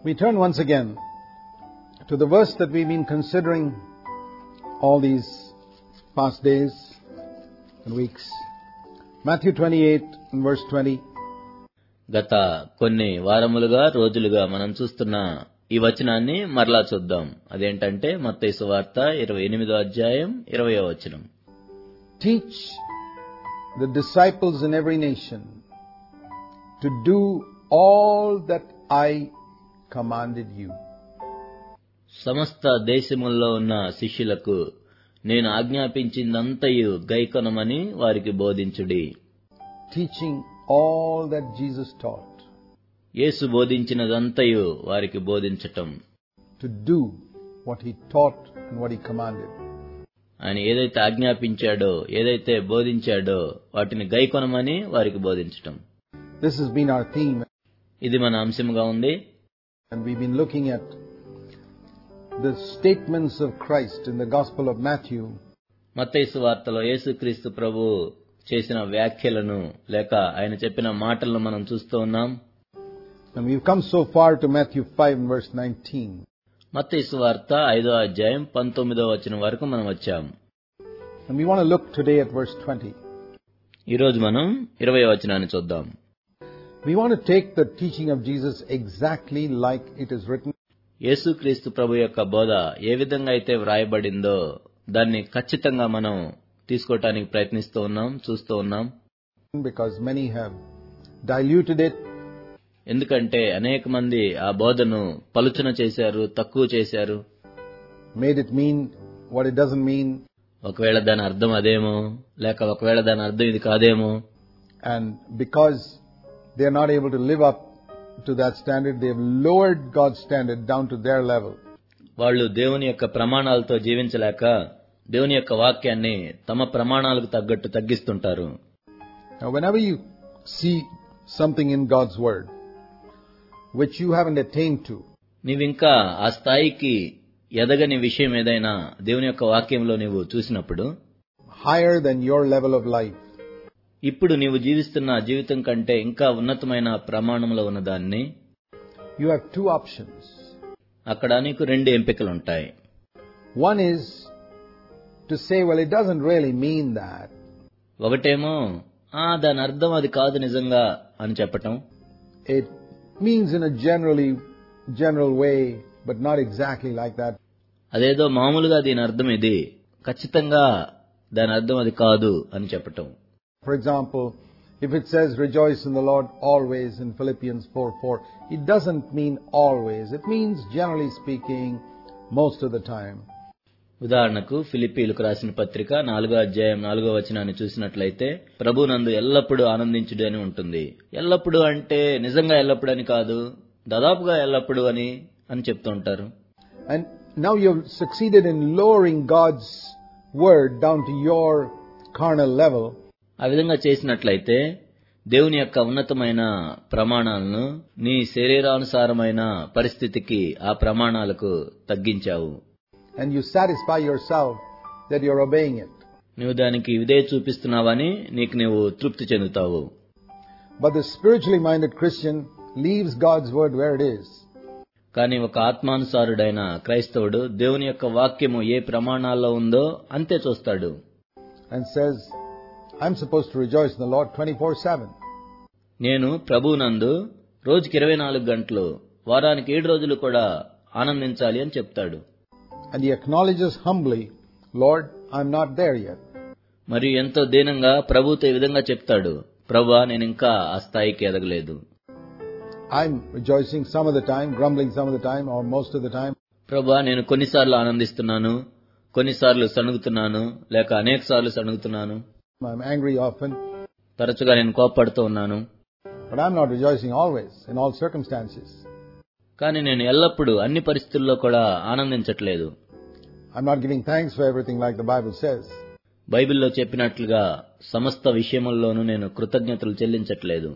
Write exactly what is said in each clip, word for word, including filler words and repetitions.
We turn once again to the verse that we've been considering all these past days and weeks. Matthew twenty-eight and verse twenty. గత కొన్ని వారములుగా రోజులుగా మనం చూస్తున్న ఈ వచనాన్ని మరలా చూద్దాం. అదేంటంటే మత్తయి సువార్త ఇరవై ఎనిమిదో అధ్యాయం ఇరవయో వచనం. Teach the disciples in every nation to do all that I commanded you. సమస్త దేశముల్లో ఉన్న శిష్యులకు నేను ఆజ్ఞాపించిందంతయు గైకొనమని వారికి బోధించుడి. Teaching all that Jesus taught. యేసు బోధించినదంతయు వారికి బోధించటం. To do what he taught and what he commanded. ఆయన ఏదైతే ఆజ్ఞాపించాడో ఏదైతే బోధించాడో వాటిని గైకొనమని వారికి బోధించటం. This has been our theme. ఇది మన అంశంగా ఉంది. And we've been looking at the statements of Christ in the Gospel of Matthew. మత్తయి సువార్తలో యేసుక్రీస్తు ప్రభు చేసిన వ్యాఖ్యలను లేక ఆయన చెప్పిన మాటలను మనం చూస్తూ ఉన్నాం. And we've come so far to Matthew five and verse nineteen. మత్తయి సువార్త ఐదో అధ్యాయం పంతొమ్మిదో వచనం వరకు మనం వచ్చాం. And we want to look today at verse twenty. ఈ రోజు మనం ఇరవై వచనాన్ని చూద్దాం. We want to take the teaching of Jesus exactly like it is written. యేసుక్రీస్తు ప్రభు యొక్క బోధ ఏ విధంగా అయితే వ్రాయబడిందో దాన్ని ఖచ్చితంగా మనం తీసుకోవటానికి ప్రయత్నిస్తూ ఉన్నాం, చూస్తూ ఉన్నాం. Because many have diluted it. ఎందుకంటే అనేక మంది ఆ బోధను పలుచన చేశారు, తక్కువ చేశారు. Made it mean what it doesn't mean. ఒకవేళ దాని అర్థం అదేమో, లేక ఒకవేళ దాని అర్థం ఇది కాదేమో. And because they are not able to live up to that standard, they have lowered God's standard down to their level. వాళ్ళు దేవుని యొక్క ప్రమాణాలతో జీవించలేక దేవుని యొక్క వాక్యాన్ని తమ ప్రమాణాలకు తగ్గట్టు తగ్గిస్తుంటారు. Now whenever you see something in God's word which you haven't attained to, నీవింకా ఆ స్థాయికి ఎదగని విషయం ఏదైనా దేవుని యొక్క వాక్యంలో నీవు చూసినప్పుడు, higher than your level of life, ఇప్పుడు నీవు జీవిస్తున్న జీవితం కంటే ఇంకా ఉన్నతమైన ప్రమాణంలో ఉన్నదాన్ని, you have two options. అక్కడ నీకు రెండు ఎంపికలు ఉంటాయి. One is to say, well, it doesn't really mean that. ఒకటేమో ఆ దాని అర్థం అది కాదు నిజంగా అని చెప్పటం. It means in a generally general way, but not exactly like that. అదేదో మామూలుగా దీని అర్థం ఇది, ఖచ్చితంగా దాని అర్థం అది కాదు అని చెప్పటం. For example, if it says rejoice in the Lord always in Philippians four four, it doesn't mean always. It means generally speaking most of the time. ఉదాహరణకు ఫిలిప్పీయులకు రాసిన పత్రిక నాలుగో అధ్యాయం నాలుగో వచనాన్ని చూసినట్లయితే ప్రభునందు ఎల్లప్పుడూ ఆనందించుడు అని ఉంటుంది. ఎల్లప్పుడూ అంటే నిజంగా ఎల్లప్పుడూ అని కాదు, దాదాపుగా ఎల్లప్పుడూ అని అని చెప్తూ ఉంటారు. And now you've succeeded in lowering God's word down to your carnal level. ఆ విధంగా చేసినట్లయితే దేవుని యొక్క ఉన్నతమైన ప్రమాణాలను నీ శరీరానుసారమైన పరిస్థితికి ఆ ప్రమాణాలకు తగ్గించావు. And you satisfy yourself that you're obeying it. నువ్వు దానికి ఇదే చూపిస్తున్నావని నీకు నువ్వు తృప్తి చెందుతావు. But the spiritually minded Christian leaves God's word where it is. కానీ ఒక ఆత్మానుసారుడైన క్రైస్తవుడు దేవుని యొక్క వాక్యము ఏ ప్రమాణాల్లో ఉందో అంతే చూస్తాడు. And says, I'm supposed to rejoice in the Lord twenty-four seven. నేను ప్రభువునందు రోజుకి ఇరవై నాలుగు గంటలు వారానికి ఏడు రోజులు కూడా ఆనందించాలి అని చెప్తాడు. And he acknowledges humbly, Lord, I'm not there yet. మరియు ఎంతో దీనంగా ప్రభువుతో ఈ విధంగా చెప్తాడు, ప్రభువా నేను ఇంకా ఆ స్థాయికి ఎదగలేదు. I'm rejoicing some of the time, grumbling some of the time, or most of the time. ప్రభువా నేను కొన్నిసార్లు ఆనందిస్తున్నాను, కొన్నిసార్లు సణుగుతున్నాను, లేక అనేక సార్లు సణుగుతున్నాను. I'm angry often. తరచుగా నేను కోపపడుతూ ఉన్నాను. But I'm not rejoicing always, in all circumstances. కానీ నేను ఎల్లప్పుడూ అన్ని పరిస్థితుల్లో కూడా ఆనందించట్లేదు. I'm not giving thanks for everything like the Bible says. బైబిల్లో చెప్పినట్లుగా సమస్త విషయముల్లోనూ నేను కృతజ్ఞతలు చెల్లించట్లేదు.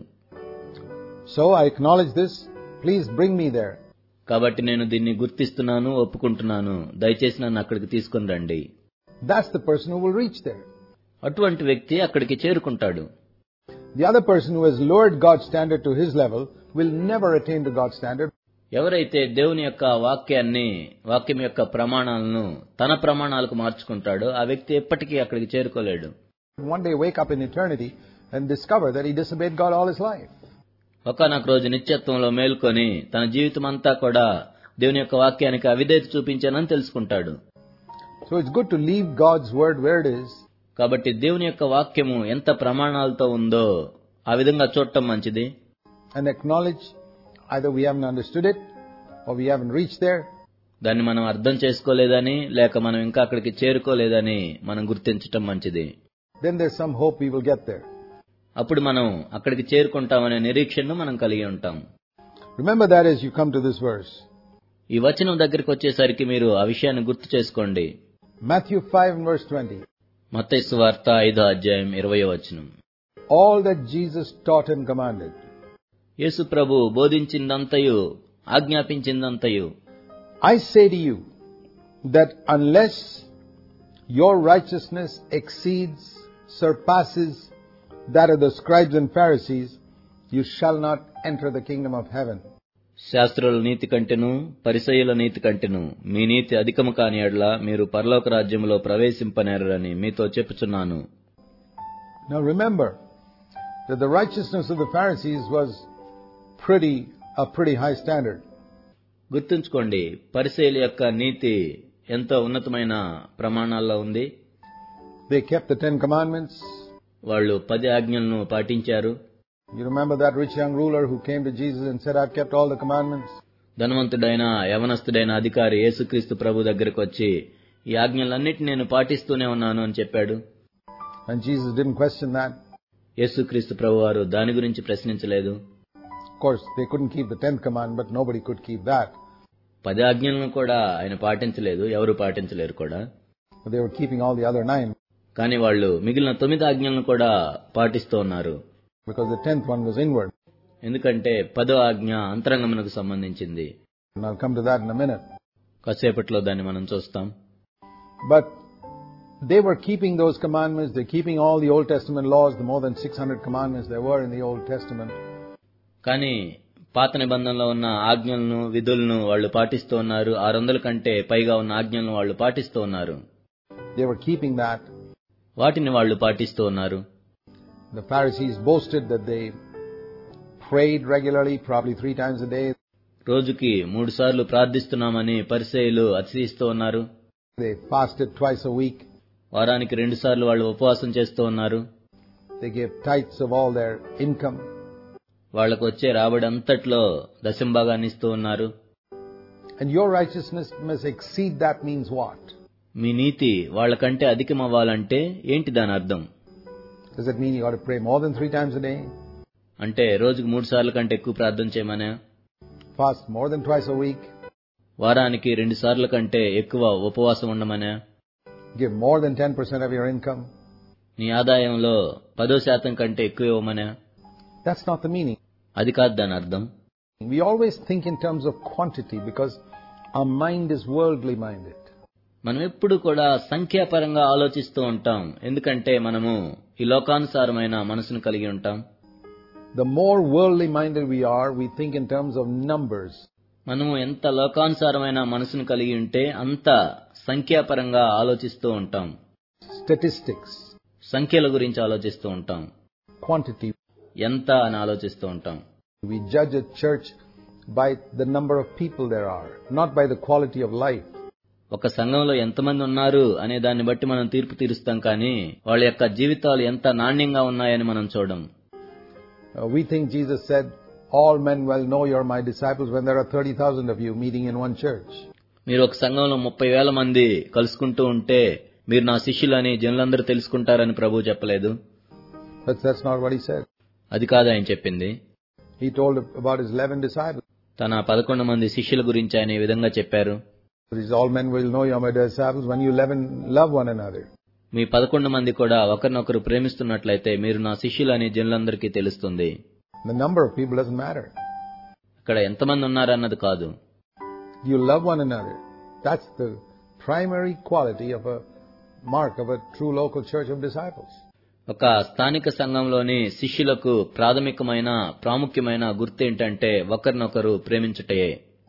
So I acknowledge this. Please bring me there. కాబట్టి నేను దీన్ని గుర్తిస్తున్నాను, ఒప్పుకుంటున్నాను. దయచేసి నన్ను అక్కడికి తీసుకుని రండి. That's the person who will reach there. అటువంటి వ్యక్తి అక్కడికి చేరుకుంటాడు. The other person who has lowered God's standard to his level will never attain to God's standard. ఎవరైతే దేవుని యొక్క వాక్యాన్ని వాక్యం యొక్క ప్రమాణాలను తన ప్రమాణాలకు మార్చుకుంటాడో ఆ వ్యక్తి ఎప్పటికీ అక్కడికి చేరుకోలేడు. One day wake up in eternity and discover that he disobeyed God all his life. ఒకనొక రోజు నిత్యత్వంలో మేల్కొని తన జీవితం అంతా కూడా దేవుని యొక్క వాక్యానికి అవిధేయత చూపించానని తెలుసుకుంటాడు. So it's good to leave God's word where it is. కాబట్టి దేవుని యొక్క వాక్యము ఎంత ప్రమాణాలతో ఉందో ఆ విధంగా చూడటం మంచిది. And acknowledge either we haven't understood it or we haven't reached there. దాన్ని మనం అర్థం చేసుకోలేదని లేక మనం ఇంకా అక్కడికి చేరుకోలేదని మనం గుర్తించటం మంచిది. Then there's some hope we will get there. అప్పుడు మనం అక్కడికి చేరుకుంటామనే నిరీక్షణను మనం కలిగి ఉంటాం. Remember that as you come to this verse. ఈ వచనం దగ్గరికి వచ్చేసరికి మీరు ఆ విషయాన్ని గుర్తు చేసుకోండి. Matthew five and verse twenty. మత్తయి సువార్త ఐదో అధ్యాయం ఇరవయో వచనం. All that Jesus taught and commanded. Yesu Prabhu బోధించిందంతయు ఆజ్ఞాపించిందంతయు. I say to you that unless your righteousness exceeds, surpasses that of the scribes and Pharisees, you shall not enter the kingdom of heaven. శాస్త్రుల నీతి కంటెను పరిసయ్యుల నీతి కంటెను మీ నీతి అధికము కాని యెడల మీరు పరలోక రాజ్యములో ప్రవేశింపనేరని మీతో చెప్పుచున్నాను. Now remember that the righteousness of the Pharisees was pretty a pretty high standard. గుర్తుంచుకోండి, పరిసయ్యుల యొక్క నీతి ఎంతో ఉన్నతమైన ప్రమాణాల్లో ఉంది. They kept the Ten Commandments. వాళ్ళు పది ఆజ్ఞలను పాటించారు. You remember that rich young ruler who came to Jesus and said, I've kept all the commandments. ధనవంతుడైన యవనస్తుడైన అధికారి యేసుక్రీస్తు ప్రభు దగ్గరకు వచ్చి ఈ ఆజ్ఞలన్నిటిని నేను పాటిస్తూనే ఉన్నాను అని చెప్పాడు. And Jesus didn't question that. యేసుక్రీస్తు ప్రభు వారు దాని గురించి ప్రశ్నించలేదు. Of course, they couldn't keep the tenth commandment, but nobody could keep that. పది ఆజ్ఞలను కూడా ఆయన పాటించలేదు, ఎవరు పాటించలేరు కూడా. But they were keeping all the other nine. కానీ వాళ్ళు మిగిలిన తొమ్మిది ఆజ్ఞలను కూడా పాటిస్తూ ఉన్నారు. Because the tenth one was inward. ఎందుకంటే పదో ఆజ్ఞ అంతరంగమునకు సంబంధించింది. And I'll come to that in a minute. కాసేపట్లో దాన్ని మనం చూస్తాం. But they were keeping those commandments. They're keeping all the Old Testament laws, the more than six hundred commandments there were in the Old Testament. కానీ పాత నిబంధనలో ఉన్న ఆజ్ఞలను విధులను వాళ్ళు పాటిస్తూ ఉన్నారు. ఆరు వందల కంటే పైగా ఉన్న ఆజ్ఞలను వాళ్ళు పాటిస్తూ ఉన్నారు. They were keeping that. వాటిని వాళ్ళు పాటిస్తూ ఉన్నారు. The Pharisees boasted that they prayed regularly, probably three times a day. రోజుకి మూడు సార్లు ప్రార్థిస్తున్నామని పరిసయ్యులు అతిశయిస్తూ ఉన్నారు. They fasted twice a week. వారానికి రెండు సార్లు వాళ్ళు ఉపవాసం చేస్తూ ఉన్నారు. They gave tithes of all their income. వాళ్లకు వచ్చే రాబడి అంతట్లో దశంభాగాన్ని ఇస్తూ ఉన్నారు. And your righteousness must exceed that means what? మీ నీతి వాళ్ళకంటే అధికమవ్వాలంటే ఏంటి దాని అర్థం? Does it mean you got to pray more than three times a day? అంటే రోజుకు మూడు సార్లు కంటే ఎక్కువ ప్రార్థన చేయమనే? Fast more than twice a week? వారానికి రెండు సార్ల కంటే ఎక్కువ ఉపవాసం ఉండమనే? Give more than ten percent of your income? నీ ఆదాయంలో పదో శాతం కంటే ఎక్కువ ఇవ్వమనే? That's not the meaning. అది కాదు దాని అర్థం. We always think in terms of quantity because our mind is worldly minded. మనం ఎప్పుడు కూడా సంఖ్యాపరంగా ఆలోచిస్తూ ఉంటాం, ఎందుకంటే మనము ఈ లోకానుసారమైన మనసును కలిగి ఉంటాం. The more worldly minded we are, we think in terms of numbers. మనము ఎంత లోకానుసారమైన మనసును కలిగి ఉంటే అంత సంఖ్యాపరంగా ఆలోచిస్తూ ఉంటాం. Statistics. సంఖ్యల గురించి ఆలోచిస్తూ ఉంటాం. Quantity. ఎంత అని ఆలోచిస్తూ ఉంటాం. We judge a church by the number of people there are, not by the quality of life. ఒక సంఘంలో ఎంతమంది ఉన్నారు అనే దాన్ని బట్టి మనం తీర్పు తీరుస్తాం, కానీ వాళ్ళ యొక్క జీవితాలు ఎంత నాణ్యంగా ఉన్నాయని మనం చూడం. Uh, we think Jesus said, all men will know you're my disciples when there are thirty thousand of you meeting in one church. మీరు ఒక సంఘంలో ముప్పై వేల మంది కలుసుకుంటూ ఉంటే మీరు నా శిష్యులని జనులందరూ తెలుసుకుంటారని ప్రభు చెప్పలేదు. But that's not what he said. అది కాదు ఆయన చెప్పింది. He told about his eleven disciples. తన పదకొండు మంది శిష్యుల గురించి ఆయన ఈ విధంగా చెప్పారు. These all men will know you're my disciples when you eleven love one another. మీ పదకొండు మంది కూడా ఒకరినొకరు ప్రేమిస్తున్నట్లయితే మీరు నా శిష్యులని జనులందరికీ తెలుస్తుంది. The number of people doesn't matter. ఇక్కడ ఎంతమంది ఉన్నారన్నది కాదు. You love one another. That's the primary quality of a mark of a true local church of disciples. ఒక స్థానిక సంఘంలోని శిష్యులకు ప్రాథమికమైన ప్రాముఖ్యమైన గుర్తు ఏంటంటే ఒకరినొకరు ప్రేమించుటయే.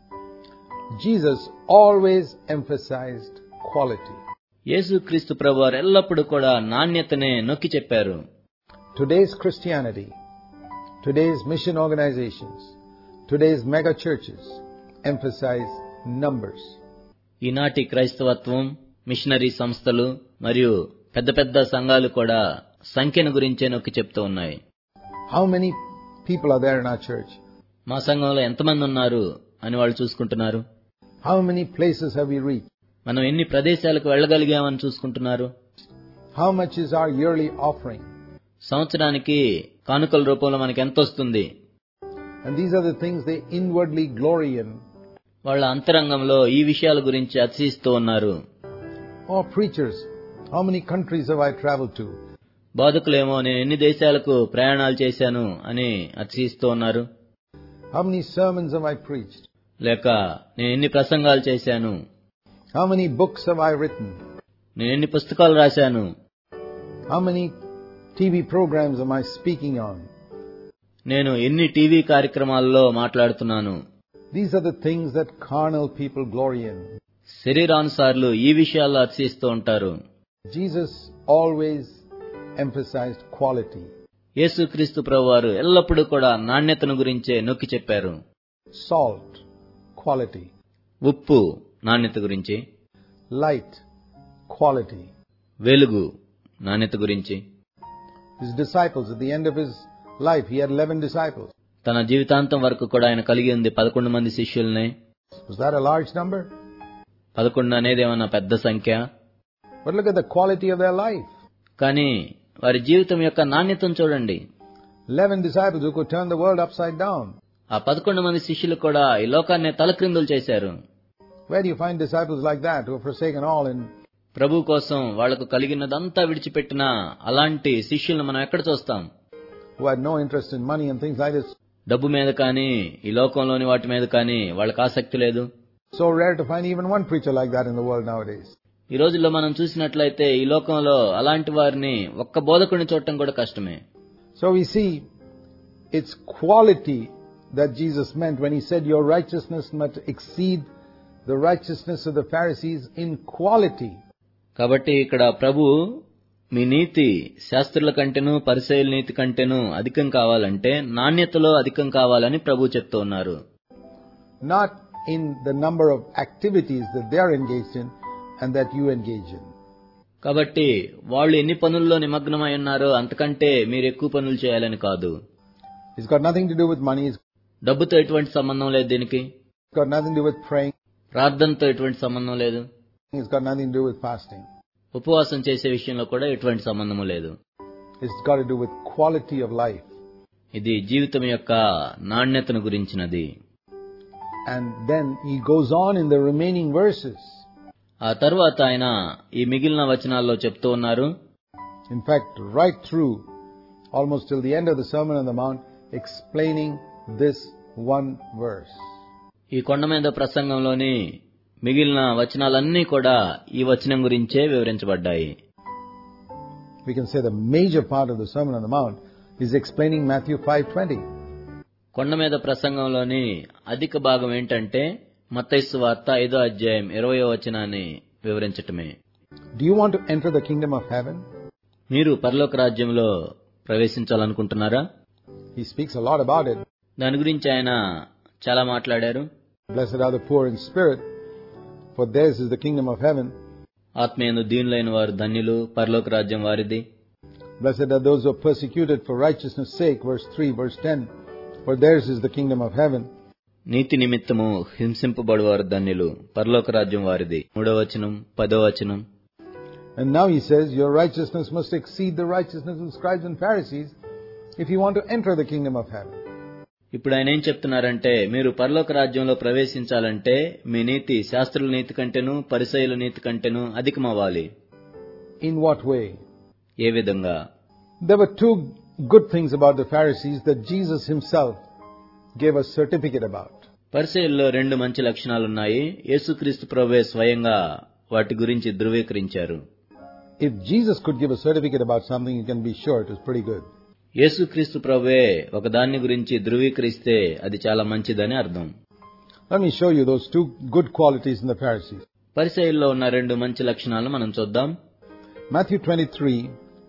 Jesus always emphasized quality. యేసుక్రీస్తు ప్రభువారు ఎల్లప్పుడూ కూడా నాణ్యతనే నొక్కి చెప్పారు. Today's Christianity, today's mission organizations, today's mega churches emphasize numbers. ఈనాటి క్రైస్తవత్వం, మిషనరీ సంస్థలు మరియు పెద్ద పెద్ద సంఘాలు కూడా సంఖ్యను గురించే నొక్కి చెప్తూ ఉన్నాయి. How many people are there in our church? మా సంఘంలో ఎంతమంది ఉన్నారు అని వాళ్ళు చూసుకుంటున్నారు. How many places have we reached? మనం ఎన్ని ప్రదేశాలకు వెళ్ళగలిగామని చూసుకుంటున్నారు. How much is our yearly offering? సంవత్సరానికి కానుకల రూపంలో మనకి ఎంత వస్తుంది. And these are the things they inwardly glory in. వాళ్ళ అంతరంగంలో ఈ విషయాల గురించి అతిశయిస్తూ ఉన్నారు. Oh, preachers, how many countries have I traveled to? బోధకులేమో నేను ఎన్ని దేశాలకు ప్రయాణాలు చేశాను అని అతిశయిస్తూ ఉన్నారు. How many sermons have I preached? లేక నేను ఎన్ని ప్రసంగాలు చేశాను. How many books have I written? నేను ఎన్ని పుస్తకాలు రాశాను. How many T V programs am I speaking on? నేను ఎన్ని టీవీ కార్యక్రమాల్లో మాట్లాడుతున్నాను. These are the things that carnal people glory in. శరీరానుసారులు ఈ విషయాల్లో అతిశయిస్తూ ఉంటారు. Jesus always emphasized quality. యేసుక్రీస్తు ప్రభువారు ఎల్లప్పుడూ కూడా నాణ్యతను గురించే నొక్కి చెప్పారు. Salt, quality. ఉప్పు, నాణ్యత గురించి. Light, quality. వెలుగు, నాణ్యత గురించి. His disciples, at the end of his life, he had eleven disciples. తన జీవితాంతం వరకు కూడా ఆయన కలిగి ఉంది పదకొండు మంది శిష్యుల్ని. Was that a large number? పదకొండు అనేది ఏమన్నా పెద్ద సంఖ్య? But look at the quality of their life. కానీ వారి జీవితం యొక్క నాణ్యతను చూడండి. Eleven disciples who could turn the world upside down. ఆ పదకొండు మంది శిష్యులు కూడా ఈ లోకాన్ని తలక్రిందులు చేశారు. Where do you find disciples like that who have forsaken all in? ప్రభు కోసం వాళ్లకు కలిగినదంతా విడిచిపెట్టిన అలాంటి శిష్యులను మనం ఎక్కడ చూస్తాం? Who had no interest in money and things like this. డబ్బు మీద కానీ ఈ లోకంలోని వాటి మీద కానీ వాళ్ళకి ఆసక్తి లేదు. So rare to find even one preacher like that in the world nowadays. ఈ రోజుల్లో మనం చూసినట్లయితే ఈ లోకంలో అలాంటి వారిని ఒక్క బోధకుడిని చూడటం కూడా కష్టమే. So we see it's quality that Jesus meant when he said your righteousness must exceed the righteousness of the Pharisees in quality. కాబట్టి ఇక్కడ ప్రభు మీ నీతి శాస్త్రుల కంటేను పరిసయ్యుల నీతి కంటేను అధికం కావాలంటే నాణ్యతలో అధికం కావాలని ప్రభు చెప్తూ ఉన్నారు. Not in the number of activities that they are engaged in and that you engage in. కాబట్టి వాళ్ళు ఎన్ని పనుల్లో నిమగ్నమై ఉన్నారో అంతకంటే మీరు ఎక్కువ పనులు చేయాలని కాదు. It's got nothing to do with money. డబ్బుతో ఎటువంటి సంబంధం లేదు దీనికి. It's got nothing to do with praying. ప్రార్థనతో ఎటువంటి సంబంధం లేదు. It's got nothing to do with fasting. ఉపవాసం చేసే విషయంలో కూడా ఎటువంటి సంబంధము లేదు. It's got to do with quality of life. ఇది జీవితం యొక్క నాణ్యతను గురించినది. And then he goes on in the remaining verses. ఆ తర్వాత ఆయన ఈ మిగిలిన వచనాల్లో చెప్తూ ఉన్నారు. In fact, right through almost till the end of the Sermon on the Mount, explaining this one verse. ఈ కొండ మీద ప్రసంగంలోని మిగిలిన వచనాలన్నీ కూడా ఈ వచనం గురించే వివరించబడ్డాయి. We can say the major part of the Sermon on the Mount is explaining Matthew five twenty. కొండ మీద ప్రసంగంలోని అధిక భాగం ఏంటంటే మత్తయి సువార్త ఐదో అధ్యాయం ఇరవయో వచనాన్ని వివరించటమే. Do you want to enter the kingdom of heaven? మీరు పరలోక రాజ్యంలో ప్రవేశించాలనుకుంటున్నారా? He speaks a lot about it. దాని గురించి ఆయన చాలా మాట్లాడారు. Blessed are the poor in spirit, for theirs is the kingdom of heaven. ఆత్మయందు దీనులైన వారు ధన్యులు, పరలోక రాజ్యం వారిది. Blessed are those who are persecuted for righteousness' sake, verse three, verse ten, for theirs is the kingdom of heaven. నీతి నిమిత్తము హింసింపబడువారు ధన్యులు, పరలోక రాజ్యం వారిది. మూడో వచనం, పదో వచనం. And now he says, your righteousness must exceed the righteousness of scribes and Pharisees if you want to enter the kingdom of heaven. ఇప్పుడు ఆయన ఏం చెప్తున్నారంటే మీరు పరలోక రాజ్యంలో ప్రవేశించాలంటే మీ నీతి శాస్త్రుల నీతి కంటేను పరిసయ్యుల నీతి కంటేను అధికమవ్వాలి. In what way? ఏ విధంగా? There were two good things about the Pharisees that Jesus himself gave a certificate about. పరిసయ్యుల్లో రెండు మంచి లక్షణాలున్నాయి. యేసుక్రీస్తు ప్రభువే స్వయంగా వాటి గురించి ధృవీకరించారు. If Jesus could give a certificate about something, you can be sure it was pretty good. యేసుక్రీస్తు ప్రభువే ఒక దాన్ని గురించి ధృవీకరిస్తే అది చాలా మంచిదని అర్థం. Let me show you those two good qualities in the Pharisees. పరిసయ్యుల్లో ఉన్న రెండు మంచి లక్షణాలను మనం చూద్దాం. Matthew twenty-three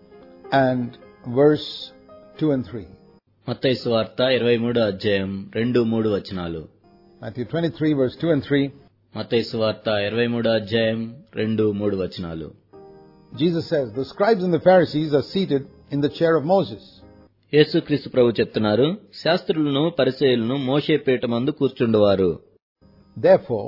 and verse two and three. మత్తయి సువార్త ఇరవై మూడో అధ్యాయం రెండు మూడు వచనాలు. Matthew twenty-three verse two and three. మత్తయి సువార్త ఇరవై మూడో అధ్యాయం రెండు మూడు వచనాలు. Jesus says, the scribes and the Pharisees are seated in the chair of Moses. యేసుక్రీస్తు ప్రభు చెప్తున్నారు, శాస్త్రులను పరిసయ్యులను మోషే పీఠమందు కూర్చుండువారు. Therefore,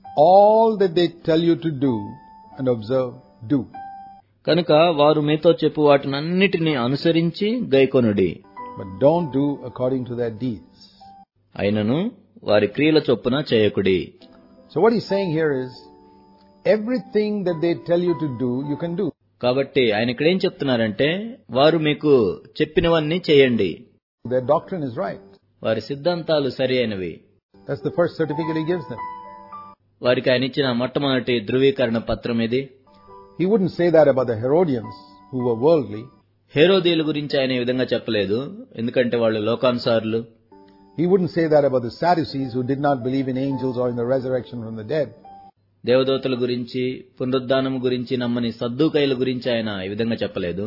all that they tell you to do and observe, do. కనుక వారు మీతో చెప్పు వాటినన్నిటినీ అనుసరించి గైకొనుడి. But don't do according to their deeds. అయినను వారి క్రియల చొప్పున చేయకుడి. So what he's saying here is, everything that they tell you to do, you can do. కాబట్టి ఆయన ఇక్కడేం చెప్తున్నారంటే, వారు మీకు చెప్పినవన్నీ చేయండి. Their doctrine is right. వారి సిద్ధాంతాలు సరి అయినవి. That's the first certificate he gives them. వారికి ఆయన ఇచ్చిన మొట్టమొదటి ధృవీకరణ పత్రం ఇది. He wouldn't say that about the Herodians, who were worldly. హేరోదీయుల గురించి ఆయన ఈ విధంగా చెప్పలేదు, ఎందుకంటే వాళ్ళు లోకానుసారులు. He wouldn't say that about the Sadducees, who did not believe in angels or in the resurrection from the dead. దేవదూతల గురించి, పునరుద్ధానం గురించి నమ్మని సద్దూకయ్యుల గురించి ఆయన ఈ విధంగా చెప్పలేదు.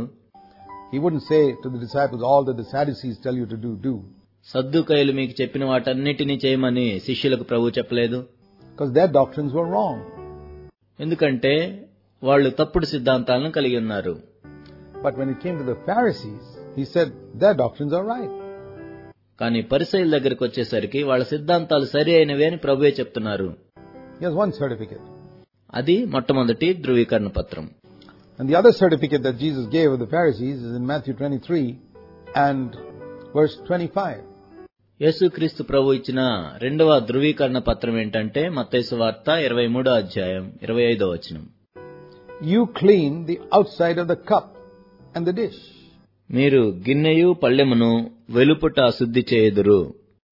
He wouldn't say to the disciples, all that the Sadducees tell you to do, do. సద్దూకయ్యులు మీకు చెప్పిన వాటన్నిటినీ చేయమని శిష్యులకు ప్రభు చెప్పలేదు. Because their doctrines were wrong. ఎందుకంటే వాళ్ళు తప్పుడు సిద్ధాంతాలను కలిగి ఉన్నారు. But when it came to the Pharisees, he said their doctrines are right. కానీ పరిసయ్యుల దగ్గరికి వచ్చేసరికి వాళ్ళ సిద్ధాంతాలు సరి అయినవి అని ప్రభువే చెప్తున్నారు. He has one certificate. అది మొట్టమొదటి ధృవీకరణ పత్రం. And the other certificate that Jesus gave of the Pharisees is in Matthew twenty-three and verse twenty-five. యేసుక్రీస్తు ప్రభు ఇచ్చిన రెండవ ధృవీకరణ పత్రం ఏంటంటే మత్తయి సువార్త ఇరవై మూడో అధ్యాయం ఇరవై ఐదో వచనం. You clean the outside of the cup and the dish. మీరు గిన్నెయు పళ్ళెమును వెలుపుట శుద్ధి చేయుదురు.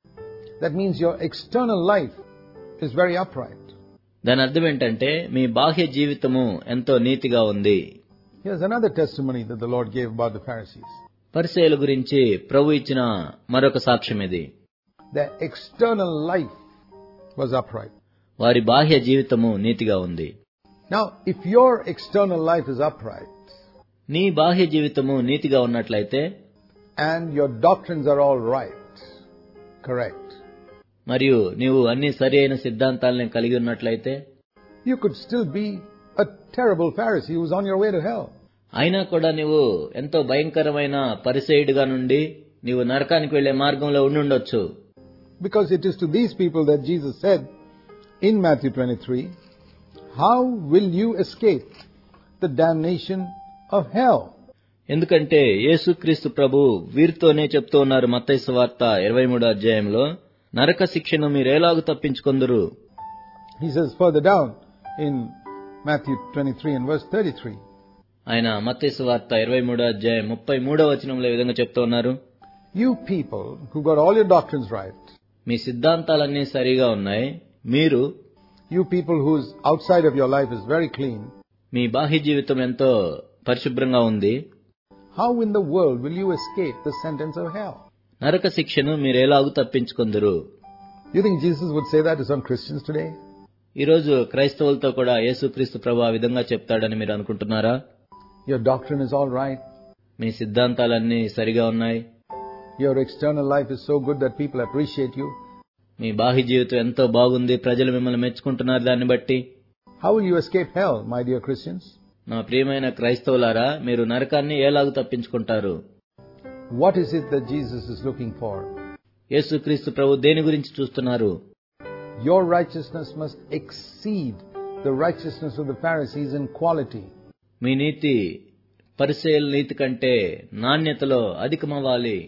That means your external life is very upright. దాని అర్థం ఏంటంటే మీ బాహ్య జీవితము ఎంతో నీతిగా ఉంది. Here's another testimony that the Lord gave about the Pharisees. పరిసయ్యుల గురించి ప్రభు ఇచ్చిన మరొక సాక్ష్యం ఇది. Their external life was upright. వారి బాహ్య జీవితము నీతిగా ఉంది. Now, if your external life is upright, నీ బాహ్య జీవితము నీతిగా ఉన్నట్లయితే, and your doctrines are all right, correct, మరియు నీవు అన్ని సరి అయిన సిద్ధాంతాలను కలిగి ఉన్నట్లయితే, you could still be a terrible Pharisee who's on your way to hell. అయినా కూడా నీవు ఎంతో భయంకరమైన పరిసయ్యుడిగా నుండి నీవు నరకానికి వెళ్లే మార్గంలో ఉండుండొచ్చు. Because it is to these people that Jesus said in Matthew twenty-three, how will you escape the damnation of hell? ఎందుకంటే యేసుక్రీస్తు ప్రభు వీరితోనే చెప్తూ ఉన్నారు మత్తయి సువార్త ఇరవై మూడో అధ్యాయంలో, నరక శిక్షను మీరెలాగు తప్పించుకొందురు. He says further down in Matthew twenty-three and verse thirty-three. ఆయన మత్తయి సువార్త ఇరవై మూడో అధ్యాయం ముప్పై మూడో వచనంలో ఈ విధంగా చెప్తూ ఉన్నారు, You people who got all your doctrines right, మీ సిద్ధాంతాలన్నీ సరిగా ఉన్నాయి, మీరు, you people whose outside of your life is very clean, మీ బాహ్య జీవితం ఎంతో పరిశుభ్రంగా ఉంది, how in the world will you escape the sentence of hell? నరక శిక్షను మీరెలాగు తప్పించుకొందురు. You think Jesus would say that to some Christians today? ఈ రోజు క్రైస్తవులతో కూడా యేసుక్రీస్తు ప్రభు ఆ విధంగా చెప్తాడని మీరు అనుకుంటున్నారా? Your doctrine is all right. మీ సిద్ధాంతాలన్నీ సరిగా ఉన్నాయి. Your external life is so good that people appreciate you. మీ బాహ్య జీవితం ఎంతో బాగుంది, ప్రజలు మిమ్మల్ని మెచ్చుకుంటున్నారు దాన్ని బట్టి. How will you escape hell, my dear Christians? నా ప్రియమైన క్రైస్తవులారా, మీరు నరకాన్ని ఎలాగూ తప్పించుకుంటారు? What is it that Jesus is looking for? యేసుక్రీస్తు ప్రభు దేని గురించి చూస్తున్నారు? Your righteousness must exceed the righteousness of the Pharisees in quality. మీ నీతి పరిసయ్యుల నీతి కంటే నాణ్యతలో అధికమవ్వాలి.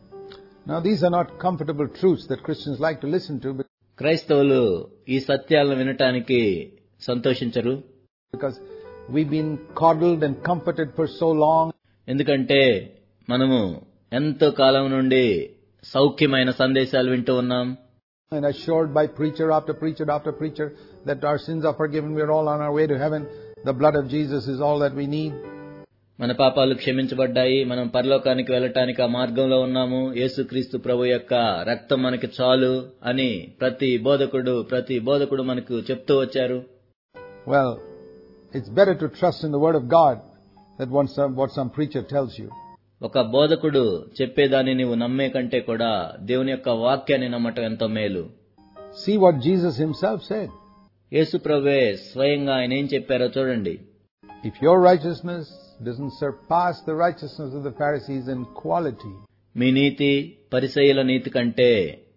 Now these are not comfortable truths that Christians like to listen to. క్రైస్తవులు ఈ సత్యాలను వినటానికి సంతోషించరు. Because we've been coddled and comforted for so long. ఎందుకంటే మనము ఎంతో కాలం నుండి సౌఖ్యమైన సందేశాలు వింటూ ఉన్నాం. And assured by preacher after preacher after preacher that our sins are forgiven, we are all on our way to heaven. The blood of Jesus is all that we need. మన పాపాలు క్షమించబడ్డాయి, మనం పరలోకానికి వెళ్ళటానికి ఆ మార్గంలో ఉన్నాము, యేసుక్రీస్తు ప్రభు యొక్క రక్తం మనకి చాలు అని ప్రతి బోధకుడు ప్రతి బోధకుడు మనకు చెప్తూ వచ్చారు. Well, it's better to trust in the word of God than what some, what some preacher tells you. ఒక బోధకుడు చెప్పేదాన్ని నీవు నమ్మే కంటే కూడా దేవుని యొక్క వాక్యాన్ని నమ్మటం ఎంతో మేలు. See what Jesus himself said. యేసు ప్రభువే స్వయంగా ఆయన ఏం చెప్పారో చూడండి. If your righteousness doesn't surpass the righteousness of the Pharisees in quality, మీ నీతి పరిసయ్యుల నీతి కంటే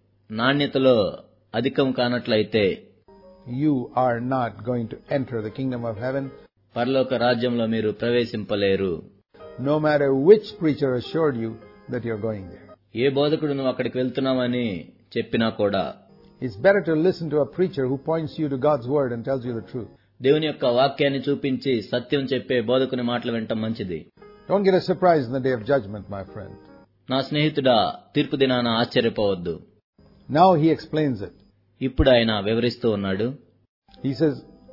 నాణ్యతలో అధికం కానట్లయితే you are not going to enter the kingdom of heaven. పరలోక రాజ్యంలో మీరు ప్రవేశింపలేరు. No matter which preacher assured you that you're going there. ఏ బోధకుడు నువ్వు అక్కడికి వెళ్తున్నావని చెప్పినా కూడా It's better to listen to a preacher who points you to God's word and tells you the truth. దేవుని యొక్క వాక్యాన్ని చూపించి సత్యం చెప్పే బోధకుని మాటలు వినటం మంచిది. Don't get a surprise in the day of judgment, my friend. నా స్నేహితుడా, తీర్పు దినాన ఆశ్చర్యపోవద్దు. Now he explains it. ఇప్పుడు ఆయన వివరిస్తూ ఉన్నాడు. He says,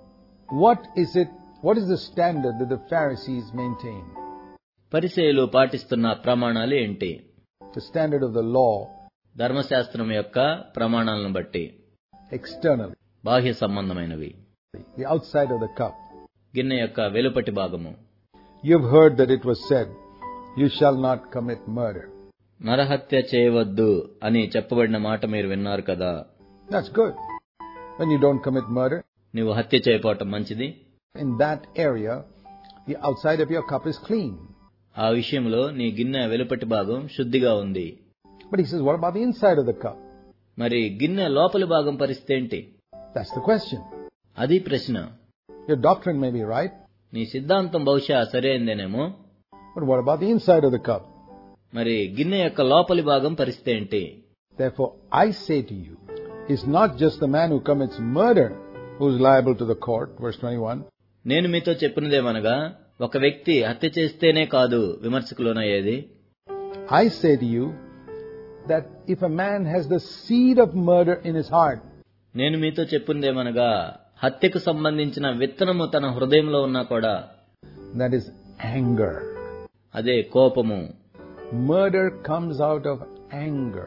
what is it, what is the standard that the Pharisees maintain? పరిసయ్యులు పాటిస్తున్న ప్రమాణాలు ఏంటి? The standard of the law. ధర్మశాస్త్రం యొక్క ప్రమాణాలను బట్టి. Externally. బాహ్య సంబంధమైనవి. The outside of the cup. గిన్నె యొక్క వెలుపటి భాగము. You've heard that it was said, you shall not commit murder. నరహత్య చేయవద్దు అని చెప్పబడిన మాట మీరు విన్నారు కదా. That's good. When you don't commit murder, నీవు హత్య చేయకపోవటం మంచిది. in that area, the outside of your cup is clean. ఆ విషయంలో నీ గిన్నె వెలుపటి భాగం శుద్ధిగా ఉంది. But he says, what about the inside of the cup? మరి గిన్నె లోపలి భాగం పరిస్థితి ఏంటి? That's the question. అది ప్రశ్న. Your doctrine may be right. నీ సిద్ధాంతం బహుశా సరైందేనేమో. But what about the inside of the cup? మరి గిన్నె యొక్క లోపలి భాగం పరిస్థితి ఏంటి? Therefore, I say to you, it's not just the man who commits murder who's liable to the court, verse twenty-one. నేను మీతో చెప్పినదేమనగా, ఒక వ్యక్తి హత్య చేస్తేనే కాదు విమర్శకు లోనయ్యేది. I say to you that if a man has the seed of murder in his heart, నేను మీతో చెప్పిందేమనగా, హత్యకు సంబంధించిన విత్తనము తన హృదయంలో ఉన్నా కూడా, that is anger. అదే కోపము. Murder comes out of anger.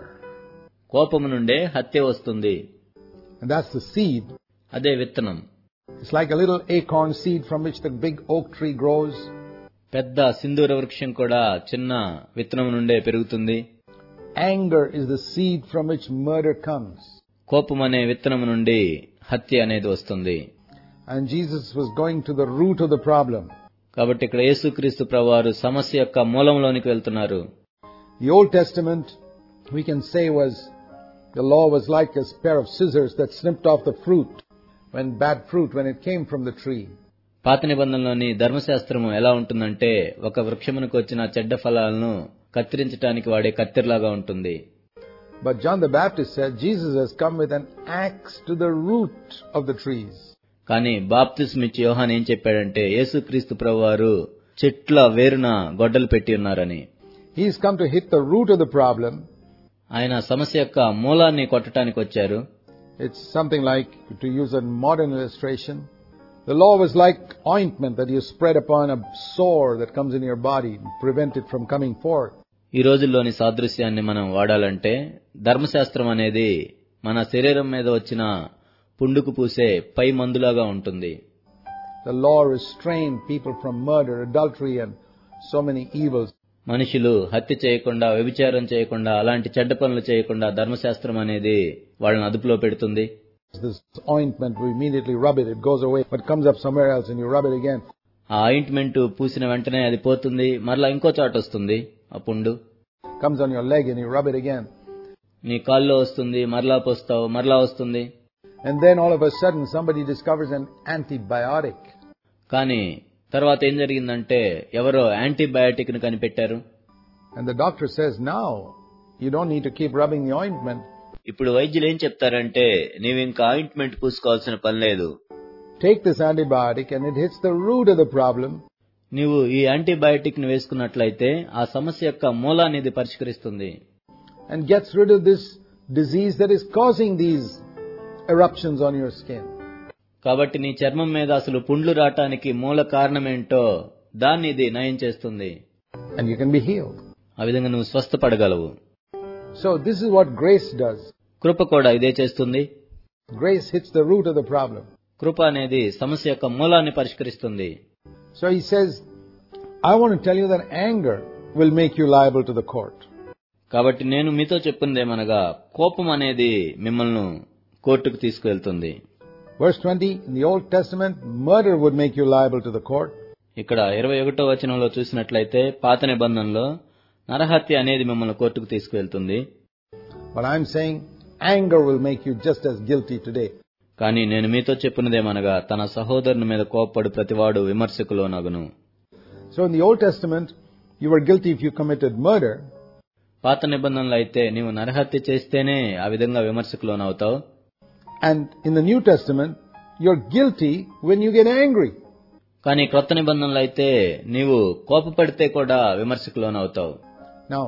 కోపము నుండే హత్య వస్తుంది. And that's the seed. అదే విత్తనం. It's like a little acorn seed from which the big oak tree grows. పెద్ద సింధూర వృక్షం కూడా చిన్న విత్తనం నుండే పెరుగుతుంది. Anger is the seed from which murder comes. కోపం అనే విత్తనం నుండి హత్య అనేది వస్తుంది. And Jesus was going to the root of the problem. కాబట్టి ఇక్కడ యేసుక్రీస్తు ప్రభువారు సమస్య యొక్క మూలంలోనికి వెళ్తున్నారు. The Old Testament, we can say, was the law was like a pair of scissors that snipped off the fruit, when bad fruit, when it came from the tree. పాత నిబంధనలోని ధర్మశాస్త్రము ఎలా ఉంటుందంటే, ఒక వృక్షమునకు వచ్చిన చెడ్డ ఫలాలను కత్తిరించడానికి వాడే కత్తెరలాగా ఉంటుంది. But John the Baptist said Jesus has come with an axe to the root of the trees. కానీ బాప్తిస్మిచ్చి యోహాన్ ఏం చెప్పాడంటే, యేసుక్రీస్తు ప్రభువారు చెట్ల వేరున గొడ్డలు పెట్టి ఉన్నారని. He's come to hit the root of the problem. ఆయన సమస్య యొక్క మూలాన్ని కొట్టడానికి వచ్చారు. It's something like, to use a modern illustration, the law was like ointment that you spread upon a sore that comes in your body and prevent it from coming forth. ఈ రోజుల్లోని సాదృశ్యాన్ని మనం వాడాలంటే, ధర్మశాస్త్రం అనేది మన శరీరం మీద వచ్చిన పుండుకు పూసే పై మందులాగా ఉంటుంది. The law restrained people from murder, adultery and so many evils. మనుషులు హత్య చేయకుండా, వ్యభిచారం చేయకుండా, అలాంటి చెడ్డ పనులు చేయకుండా ధర్మశాస్త్రం అనేది వాళ్ళని అదుపులో పెడుతుంది. This ointment, we immediately rub it, it goes away, but comes up somewhere else and you rub it again. ఆ ఆయింట్మెంట్ పూసిన వెంటనే అది పోతుంది, మరలా ఇంకో చోట వస్తుంది ఆ పుండు. Comes on your leg and you rub it again. నీ కాల్లో వస్తుంది, మరలా పోస్తావు, మరలా వస్తుంది. And then all of a sudden somebody discovers an antibiotic. కానీ తర్వాత ఏం జరిగిందంటే, ఎవరో యాంటీబయాటిక్ ను కనిపెట్టారు. And the doctor says, now you don't need to keep rubbing the ointment. ఇప్పుడు వైద్యులు ఏం చెప్తారంటే, నీవు ఇంకా ఆయింట్మెంట్ పూసుకోవాల్సిన పని లేదు. Take this antibiotic and it hits the root of the problem. నీవు ఈ యాంటీబయాటిక్ ను వేసుకున్నట్లయితే ఆ సమస్య యొక్క మూలాన్ని ఇది పరిష్కరిస్తుంది. And gets rid of this disease that is causing these eruptions on your skin. కాబట్టి నీ చర్మం మీద అసలు పుండ్లు రావటానికి మూల కారణమేంటో దాన్ని ఇది నయం చేస్తుంది. And you can be healed. ఆ విధంగా నువ్వు స్వస్థపడగలవు. So this is what grace does. కృప కూడా ఇదే చేస్తుంది. Grace hits the root of the problem. కృప అనేది సమస్య యొక్క మూలాన్ని పరిష్కరిస్తుంది. So he says, I want to tell you that anger will make you liable to the court. కాబట్టి నేను మీతో చెప్పిందేమనగా కోపం అనేది మిమ్మల్ని కోర్టుకు తీసుకువెళ్తుంది. Verse twenty, in the Old Testament, murder would make you liable to the court. ఇక్కడ ఇరవై ఒకటో వచనంలో చూసినట్లయితే పాత నిబంధనలో నరహత్య అనేది మిమ్మల్ని కోర్టుకు తీసుకువెళ్తుంది. But I'm saying anger will make you just as guilty today. కానీ నేను మీతో చెప్పినదేమనగా తన సహోదరుని మీద కోప్పడు ప్రతివాడు విమర్శకు లోనగును. So in the Old Testament, you were guilty if you committed murder. పాత నిబంధనలో అయితే నీవు నరహత్య చేస్తేనే ఆ విధంగా విమర్శకు లోనవుతావు. And in the New Testament, you're guilty when you get angry. కానీ క్రొత్త నిబంధనలో అయితే నీవు కోపపడితే కూడా విమర్శకు లోనవుతావు. Now,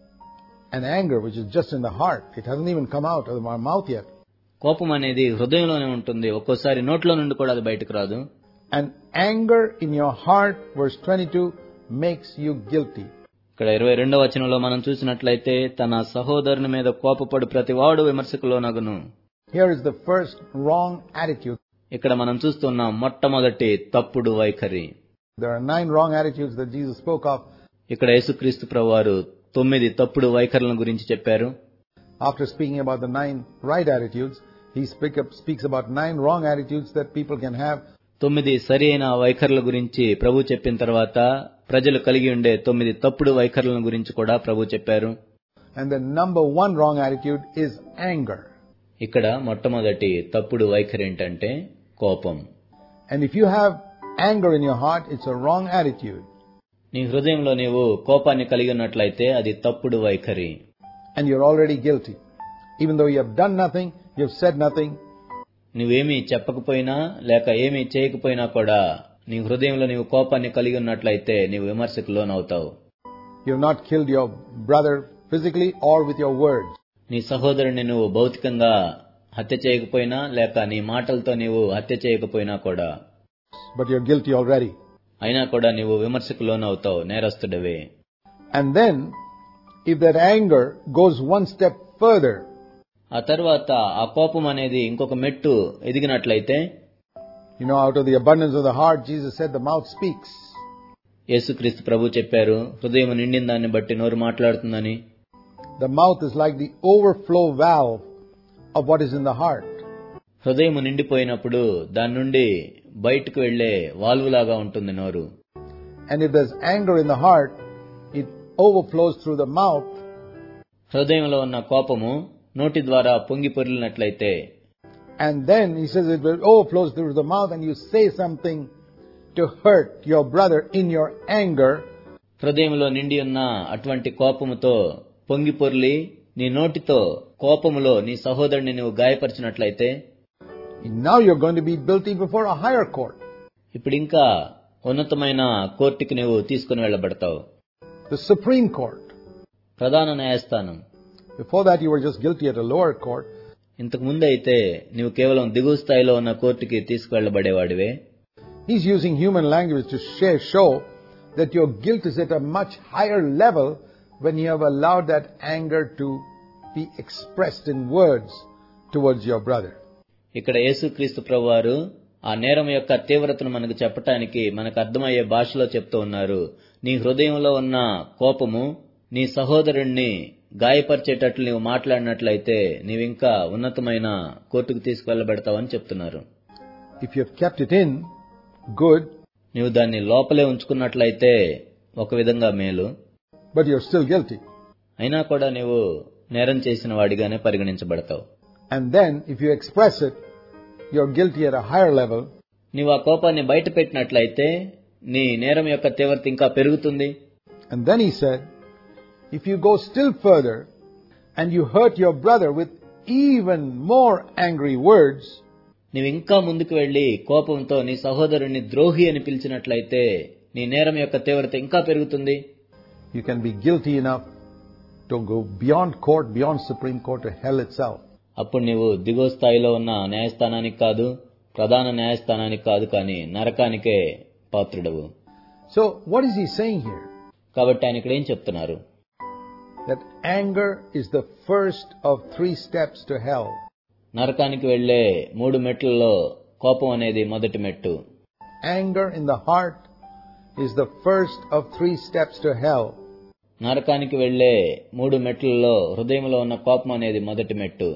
an anger which is just in the heart, it hasn't even come out of our mouth yet. కోపం అనేది హృదయంలోనే ఉంటుంది, ఒక్కోసారి నోట్లో నుండి కూడా అది బయటకు రాదు. And anger in your heart, verse twenty-two, makes you guilty. ఇక్కడ ఇరవై రెండవ వచనంలో మనం చూసినట్లయితే తన సహోదరుని మీద కోపపడు ప్రతివాడు విమర్శకు లోనగును. Here is the first wrong attitude. ఇక్కడ మనం చూస్తున్న మొట్టమొదటి తప్పుడు వైఖరి. There are nine wrong attitudes that Jesus spoke of. ఇక్కడ యేసుక్రీస్తు ప్రభువారు తొమ్మిది తప్పుడు వైఖరుల గురించి చెప్పారు. After speaking about the nine right attitudes, he speak up, speaks about nine wrong attitudes that people can have. తొమ్మిది సరి అయిన వైఖరుల గురించి ప్రభు చెప్పిన తర్వాత ప్రజలు కలిగి ఉండే తొమ్మిది తప్పుడు వైఖరుల గురించి కూడా ప్రభు చెప్పారు. And the number one wrong attitude is anger. ఇక్కడ మొట్టమొదటి తప్పుడు వైఖరి ఏంటంటే కోపం. And if you have anger in your heart, it's a wrong attitude. నీ హృదయంలో నీవు కోపాన్ని కలిగి ఉన్నట్లయితే అది తప్పుడు వైఖరి. And you're already guilty. Even though you have done nothing, you have said nothing. నువ్వేమీ చెప్పకపోయినా లేక ఏమీ చేయకపోయినా కూడా నీ హృదయంలో నీవు కోపాన్ని కలిగి ఉన్నట్లయితే నీవు విమర్శకు లోనవుతావు. You have not killed your brother physically or with your words. నీ సహోదరుని నువ్వు భౌతికంగా హత్య చేయకపోయినా లేక నీ మాటలతో నీవు హత్య చేయకపోయినా కూడా, but you're guilty already. అయినా కూడా నీవు విమర్శకు లోనవుతావు, నేరస్తుడివే. And then, if that anger goes one step further, ఆ తర్వాత ఆ కోపం అనేది ఇంకొక మెట్టు ఎదిగినట్లయితే, you know, out of the abundance of the heart, Jesus said, the mouth speaks. యేసుక్రీస్తు ప్రభు చెప్పారు, హృదయం నిండిన దాన్ని బట్టి నోరు మాట్లాడుతుందని. The mouth is like the overflow valve of what is in the heart. హృదయం నిండిపోయినప్పుడు దాని నుండి బయటకు వెళ్లే వాల్వులాగా ఉంటుంది నోరు. And if there's anger in the heart, it overflows through the mouth. హృదయంలో ఉన్న కోపము నోటి ద్వారా పొంగి పొర్లినట్లయితే, and then he says it will overflows through the mouth and you say something to hurt your brother in your anger. హృదయంలో నిండి ఉన్న అటువంటి కోపముతో పొంగి పొర్లి నీ నోటితో కోపములో నీ సహోదరుని నువ్వు గాయపరిచినట్లయితే, now you're going to be guilty before a higher court. ఇప్పుడు ఇంకా ఉన్నతమైన కోర్టుకి నువ్వు తీసుకుని వెళ్ళబడతావు. The Supreme Court. ప్రధాన న్యాయస్థానం. Before that you were just guilty at a lower court. ఇంతకు ముందు అయితే నువ్వు కేవలం దిగువ స్థాయిలో ఉన్న కోర్టుకి తీసుకువెళ్ళబడేవాడివే. He's using human language to share, show that your guilt is at a much higher level when you have allowed that anger to be expressed in words towards your brother. ఇక్కడ యేసుక్రీస్తు ప్రభువారు ఆ నేరం యొక్క తీవ్రతను మనకు చెప్పటానికి మనకు అర్థమయ్యే భాషలో చెప్తూ ఉన్నారు. నీ హృదయంలో ఉన్న కోపము నీ సహోదరుణ్ణి గాయపరిచేటట్లు నీవు మాట్లాడినట్లయితే నీవింకా ఉన్నతమైన కోర్టుకు తీసుకువెళ్ళబెడతావని చెప్తున్నారు. If you have kept it in, good. నీవు దాన్ని లోపలే ఉంచుకున్నట్లయితే ఒక విధంగా మేలు. But you're still guilty. అయినా కూడా నీవు నేరం చేసిన వాడిగానే పరిగణించబడతావు. And then, if you express it, you're guilty at a higher level. నీవు ఆ కోపాన్ని బయట పెట్టినట్లయితే నీ నేరం యొక్క తీవ్రత ఇంకా పెరుగుతుంది. And then he said, if you go still further and you hurt your brother with even more angry words, నీవు ఇంకా ముందుకు వెళ్లి కోపంతో నీ సహోదరుని ద్రోహి అని పిలిచినట్లయితే నీ నేరం యొక్క తీవ్రత ఇంకా పెరుగుతుంది. you can be guilty enough to go beyond court, beyond Supreme Court, to hell itself. అప్పుడు నీవు దిగువ స్థాయిలో ఉన్న న్యాయస్థానానికి కాదు, ప్రధాన న్యాయస్థానానికి కాదు, కానీ నరకానికే పాత్రుడవు. So, what is he saying here? కాబట్టి ఆయన ఇక్కడ ఏం చెప్తున్నారు? That anger is the first of three steps to hell. నరకానికి వెళ్లే మూడు మెట్లలో కోపం అనేది మొదటి మెట్టు. Anger in the heart is the first of three steps to hell. నరకానికి వెళ్లే మూడు మెట్లలో హృదయంలో ఉన్న కోపం అనేది మొదటి మెట్టు.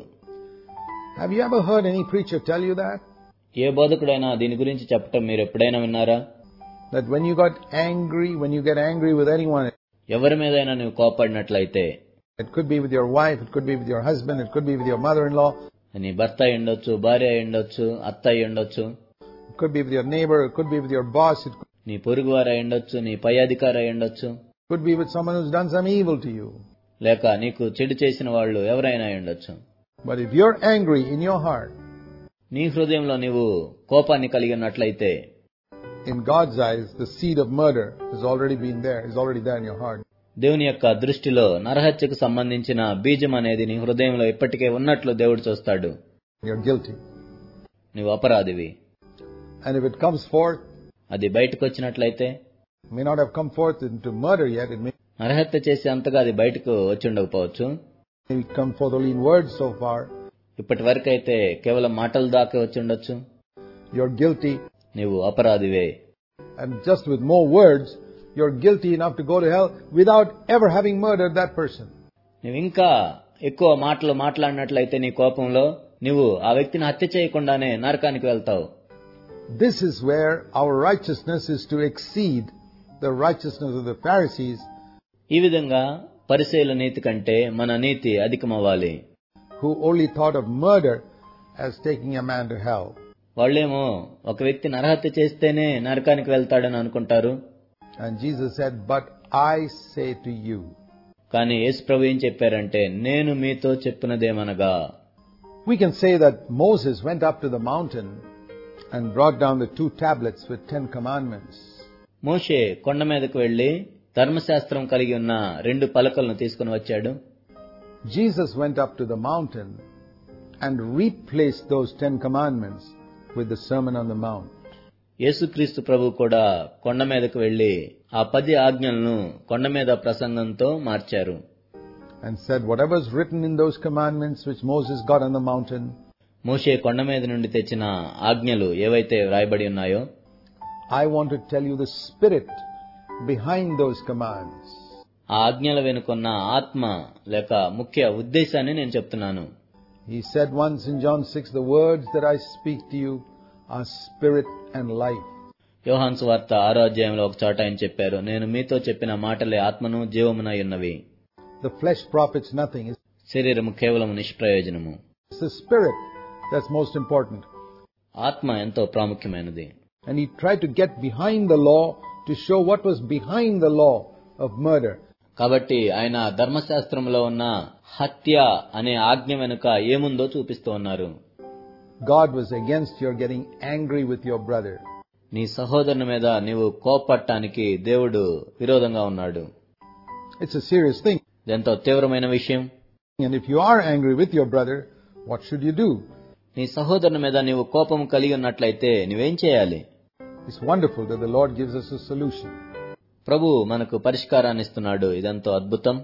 Have you ever heard any preacher tell you that? ఏ బోధకుడైనా దీని గురించి చెప్పటం మీరు ఎప్పుడైనా విన్నారా? That when you got angry, when you get angry with anyone, ఎవరి మీదైనా నువ్వు కోపడినట్లయితే, it could be with your wife, it could be with your husband, it could be with your mother-in-law, నీ భర్త అయి ఉండొచ్చు, భార్య అయి ఉండొచ్చు, అత్త అయి ఉండొచ్చు, it could be with your neighbor, it could be with your boss, it నీ పొరుగువారు అయి ఉండొచ్చు, నీ పై అధికారి అయి ఉండొచ్చు, could be with someone who's done some evil to you. లేక నీకు చెడు చేసిన వాళ్ళు ఎవరైనా అయి ఉండొచ్చు. But if you're angry in your heart, నీ హృదయంలో నీవు కోపాన్ని కలిగి ఉన్నట్లయితే, in God's eyes, the seed of murder has already been there, is already there in your heart. దేవుని యొక్క దృష్టిలో నరహత్యకు సంబంధించిన బీజం అనేది నీ హృదయంలో ఇప్పటికే ఉన్నట్లు దేవుడు చూస్తాడు. You're guilty. నీవు అపరాధివి. And if it comes forth, అది బయటకు వచ్చినట్లయితే, may not have come forth into murder yet, it may నరహత్య చేసే అంతగా అది బయటకు వచ్చి ఉండకపోవచ్చు. may come forth only in words so far. ఇప్పటి వరకు అయితే కేవలం మాటలు దాకా వచ్చి ఉండొచ్చు. You're guilty. నీవు అపరాధివే. And just with more words, you're guilty enough to go to hell without ever having murdered that person. నువ్వు ఇంకా ఎక్కువ మాటలు మాట్లాడినట్లయితే నీ కోపంలో నువ్వు ఆ వ్యక్తిని హత్య చేయకుండానే నరకానికి వెళ్తావు. This is where our righteousness is to exceed the righteousness of the Pharisees. ఈ విధంగా పరిసయ్యుల నీతి కంటే మన నీతి అధికమవ్వాలి. Who only thought of murder as taking a man to hell. వాళ్ళేమో ఒక వ్యక్తి నరహత్య చేస్తేనే నరకానికి వెళ్తాడని అనుకుంటారు. And Jesus said, but I say to you. కానీ యేసు ప్రభు ఏం చెప్పారంటే, నేను మీతో చెప్పినదేమనగా. We can say that Moses went up to the mountain and brought down the two tablets with ten commandments. మోషే కొండ మీదకు వెళ్లి ధర్మశాస్త్రం కలిగి ఉన్న రెండు పలకలను తీసుకుని వచ్చాడు. Jesus went up to the mountain and replaced those ten commandments with the Sermon on the Mount. యేసుక్రీస్తు ప్రభు కూడా కొండ మీదకు వెళ్లి ఆ పది ఆజ్ఞలను కొండ మీద ప్రసంగంతో మార్చారు. And said, whatever is written in those commandments which Moses got on the mountain, మోషే కొండ మీద నుండి తెచ్చిన ఆజ్ఞలు ఏవైతే వ్రాయబడి ఉన్నాయో, I want to tell you the spirit behind those commands. ఆ ఆజ్ఞల వెనుకున్న ఆత్మ లేక ముఖ్య ఉద్దేశాన్ని నేను చెప్తున్నాను. He said once in John six, the words that I speak to you are spirit and life. యోహాను సువార్త ఆరో అధ్యాయంలో ఒక చోట ఆయన చెప్పారు, నేను మీతో చెప్పిన మాటలే ఆత్మను జీవమునై ఉన్నవి. The flesh profits nothing. శరీరము కేవలం నిష్ప్రయోజనము. It's the spirit that's most important. ఆత్మ ఎంతో ప్రాముఖ్యమైనది. And he tried to get behind the law to show what was behind the law of murder. కాబట్టి ఆయన ధర్మశాస్త్రంలో ఉన్న హత్య అనే ఆజ్ఞ వెనుక ఏముందో చూపిస్తూ ఉన్నారు. God was against your getting angry with your brother. నీ సహోదరుని మీద నీవు కోపపడటానికి దేవుడు విరోధంగా ఉన్నాడు. It's a serious thing. ఎంతో తీవ్రమైన విషయం. And if you are angry with your brother, what should you do? నీ సహోదరుని మీద నీవు కోపం కలిగి ఉన్నట్లయితే నువ్వేం చేయాలి? It's wonderful that the Lord gives us a solution. ప్రభు మనకు పరిష్కారాన్ని ఇస్తున్నాడు. ఇదంతో అద్భుతం.